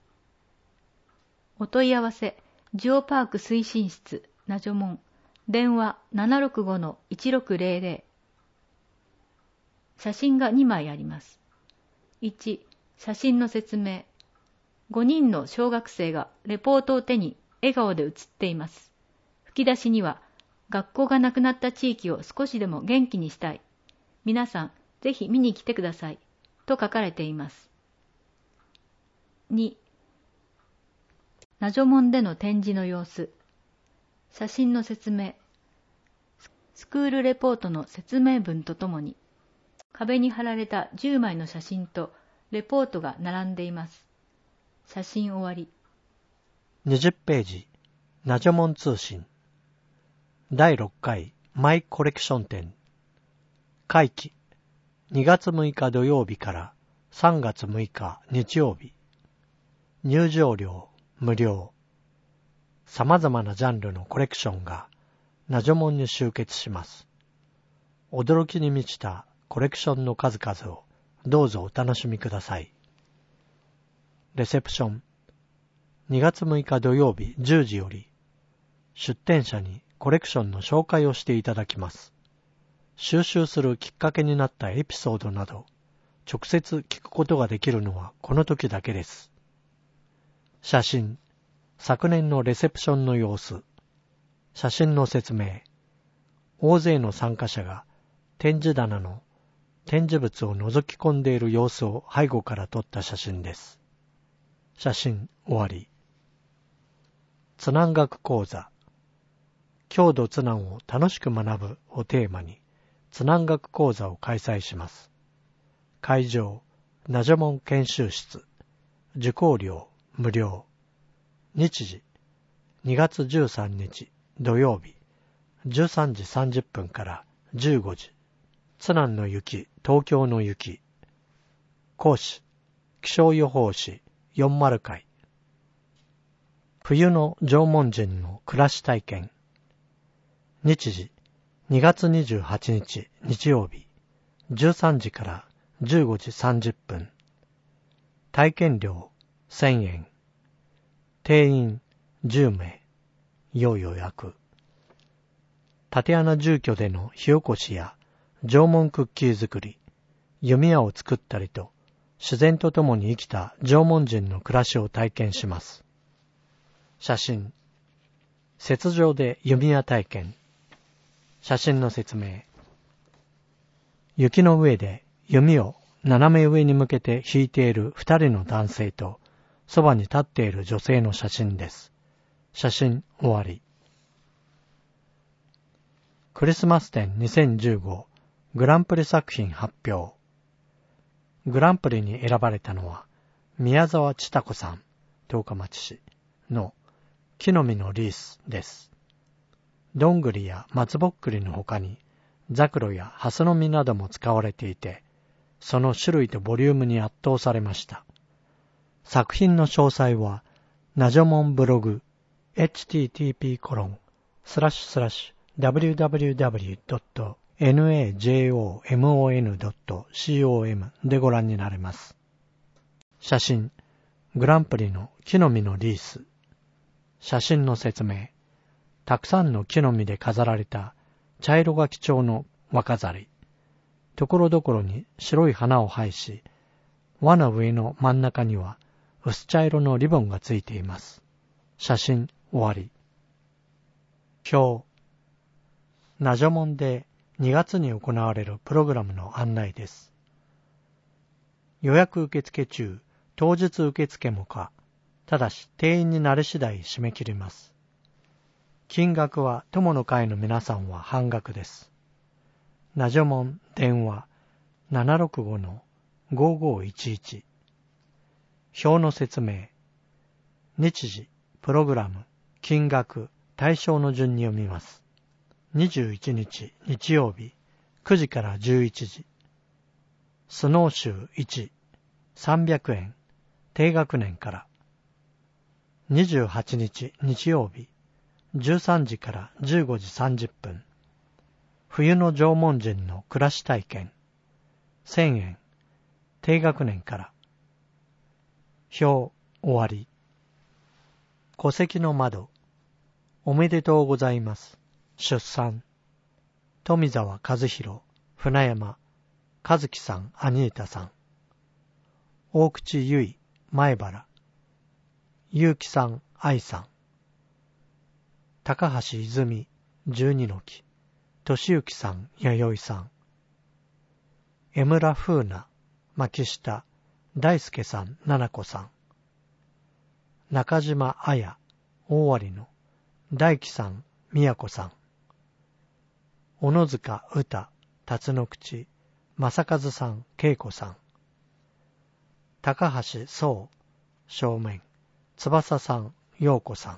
お問い合わせジオパーク推進室ナジョモン、電話 765-1600。 写真が2枚あります。1、写真の説明。5人の小学生がレポートを手に笑顔で写っています。吹き出しには、学校がなくなった地域を少しでも元気にしたい。皆さん、ぜひ見に来てください。と書かれています。2、ナジョモンでの展示の様子。写真の説明。スクールレポートの説明文とともに、壁に貼られた10枚の写真とレポートが並んでいます。写真終わり。 20ページ、ナジョモン通信。第6回マイコレクション展。会期、2月6日土曜日から3月6日日曜日。入場料無料。様々なジャンルのコレクションがナジョモンに集結します。驚きに満ちたコレクションの数々をどうぞお楽しみください。レセプション、2月6日土曜日10時より、出展者にコレクションの紹介をしていただきます。収集するきっかけになったエピソードなど、直接聞くことができるのはこの時だけです。写真、昨年のレセプションの様子、 写真の説明。大勢の参加者が展示棚の展示物を覗き込んでいる様子を背後から撮った写真です。写真終わり。津南学講座。郷土津南を楽しく学ぶをテーマに津南学講座を開催します。会場、ナジョモン研修室。受講料無料。日時、2月13日土曜日、13時30分から15時。津南の雪、東京の雪。講師、気象予報士40回。冬の縄文人の暮らし体験。日時、2月28日日曜日、13時から15時30分。体験料1000円。定員10名。要予約。竪穴住居での火起こしや縄文クッキー作り、弓矢を作ったりと、自然とともに生きた縄文人の暮らしを体験します。写真。雪上で弓矢体験。写真の説明。雪の上で弓を斜め上に向けて引いている2人の男性と、そばに立っている女性の写真です。写真終わり。クリスマス展2015グランプリ作品発表。グランプリに選ばれたのは、宮沢千田子さん、十日町市の木の実のリースです。どんぐりや松ぼっくりの他に、ザクロやハスの実なども使われていて、その種類とボリュームに圧倒されました。作品の詳細は、ナジョモンブログ、http://www.najomon.com でご覧になれます。写真、グランプリの木の実のリース。写真の説明。たくさんの木の実で飾られた茶色が基調の輪飾り。ところどころに白い花を配し、輪の上の真ん中には薄茶色のリボンがついています。写真終わり。表。ナジョモンで2月に行われるプログラムの案内です。予約受付中、当日受付も可。ただし定員になり次第締め切ります。金額は友の会の皆さんは半額です。ナジョモン電話 765-5511。表の説明。日時、プログラム、金額、対象の順に読みます。21日日曜日9時から11時。スノーシュー1、300円、低学年から。28日日曜日13時から15時30分。冬の縄文人の暮らし体験。1000円、低学年から。表終わり。戸籍の窓。おめでとうございます。出産。富澤和弘、船山、和樹さん、アニータさん。大口結衣、前原。結城さん、愛さん。高橋泉、12の木。俊之さん、弥生さん。江村風奈、牧下、大輔さん、七子さん。中島彩、大有の、大樹さん、宮子さん。小野塚歌、辰野口、正和さん、恵子さん。高橋壮、正面、翼さん、陽子さん。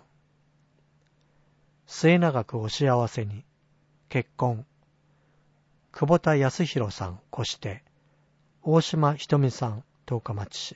末永くお幸せに、結婚。久保田康弘さん、越して、大島ひとみさん、十日町市。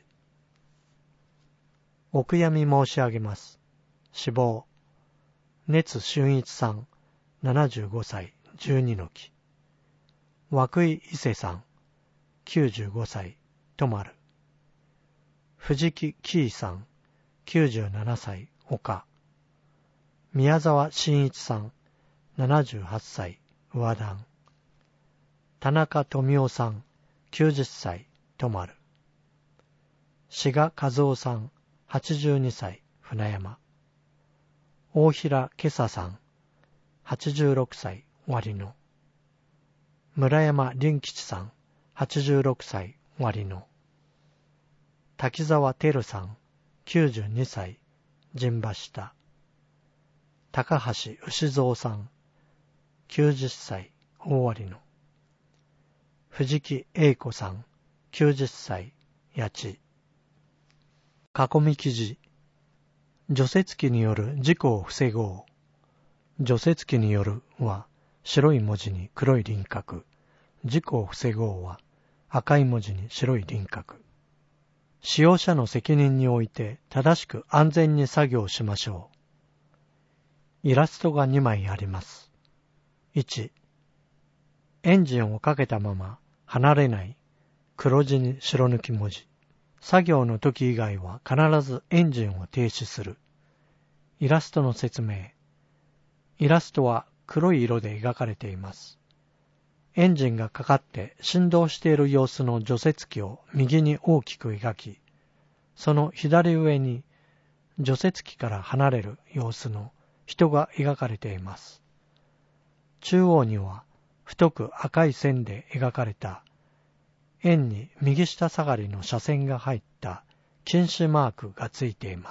お悔やみ申し上げます。死亡。熱俊一さん、75歳、12の木。涌井伊勢さん、95歳、泊まる。藤木喜衣さん、97歳、岡。宮沢真一さん、78歳、上段。田中富夫さん、90歳、泊まる。志賀和夫さん、82歳、船山。大平今朝さん、 86歳終わりの。村山林吉さん、86歳終わりの。滝沢照さん、92歳、陣馬下。高橋牛蔵さん、90歳、終わりの。藤木英子さん、90歳、八千。囲み記事。除雪機による事故を防ごう。除雪機によるは白い文字に黒い輪郭。事故を防ごうは赤い文字に白い輪郭。使用者の責任において正しく安全に作業しましょう。イラストが2枚あります。1、エンジンをかけたまま離れない黒字に白抜き文字。作業の時以外は必ずエンジンを停止する。イラストの説明。イラストは黒い色で描かれています。エンジンがかかって振動している様子の除雪機を右に大きく描き、その左上に除雪機から離れる様子の人が描かれています。中央には太く赤い線で描かれた円に右下下がりの斜線が入った禁止マークがついています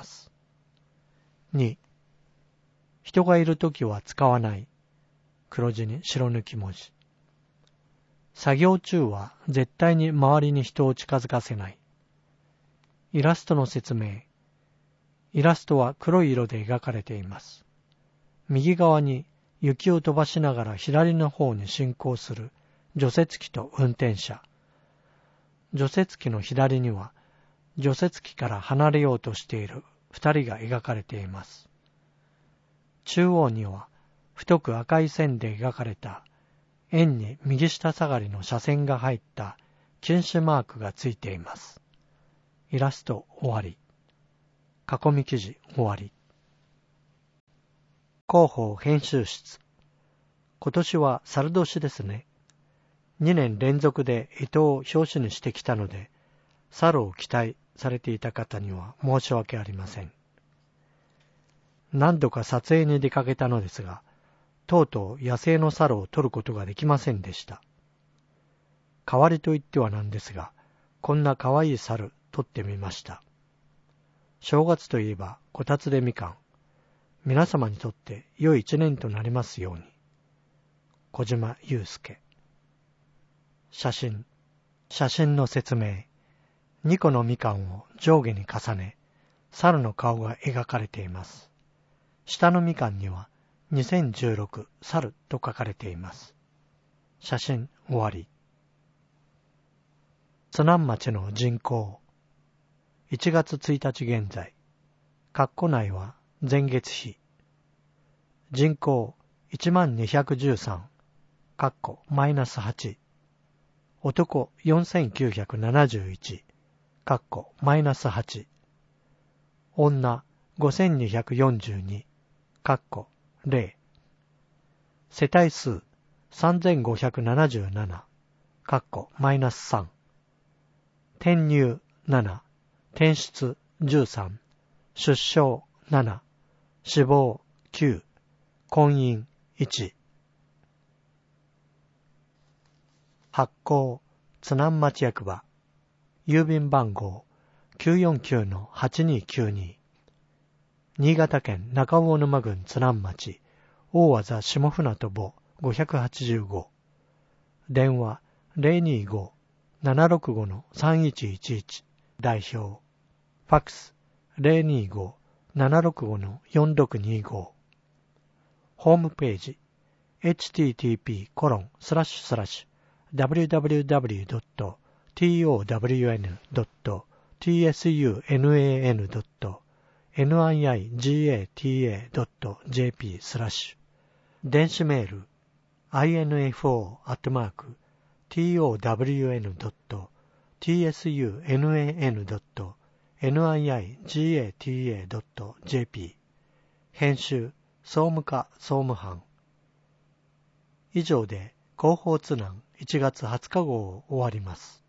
。2、人がいるときは使わない黒字に白抜き文字。作業中は絶対に周りに人を近づかせない。イラストの説明。イラストは黒い色で描かれています。右側に雪を飛ばしながら左の方に進行する除雪機と運転者。除雪機の左には除雪機から離れようとしている2人が描かれています。中央には太く赤い線で描かれた円に右下下がりの斜線が入った禁止マークがついています。イラスト終わり。囲み記事終わり。広報編集室。今年は猿年ですね。2年連続で伊藤を表紙にしてきたので、猿を期待されていた方には申し訳ありません。何度か撮影に出かけたのですが、とうとう野生の猿を撮ることができませんでした。代わりと言ってはなんですが、こんなかわいい猿撮ってみました。正月といえばこたつでみかん。皆様にとって良い一年となりますように。小島祐介。写真の説明。2個のみかんを上下に重ね、猿の顔が描かれています。下のみかんには2016猿と書かれています。写真終わり。津南町の人口。1月1日現在。括弧内は前月比。人口1213。括弧マイナス8。男4971。括弧マイナス8。女5242。括弧0。世帯数3577。括弧マイナス3。転入7。転出13。出生7。死亡9。婚姻1。発行津南町役場。郵便番号 949-8292。新潟県中魚沼郡津南町大字下船渡585。電話 025-765-3111。代表。ファックス 025-765-4625。ホームページ http://www.town.niigata.jp/ 電子メール info@town.niigata.jp 編集総務課総務班。以上で広報津南1月20日号を終わります。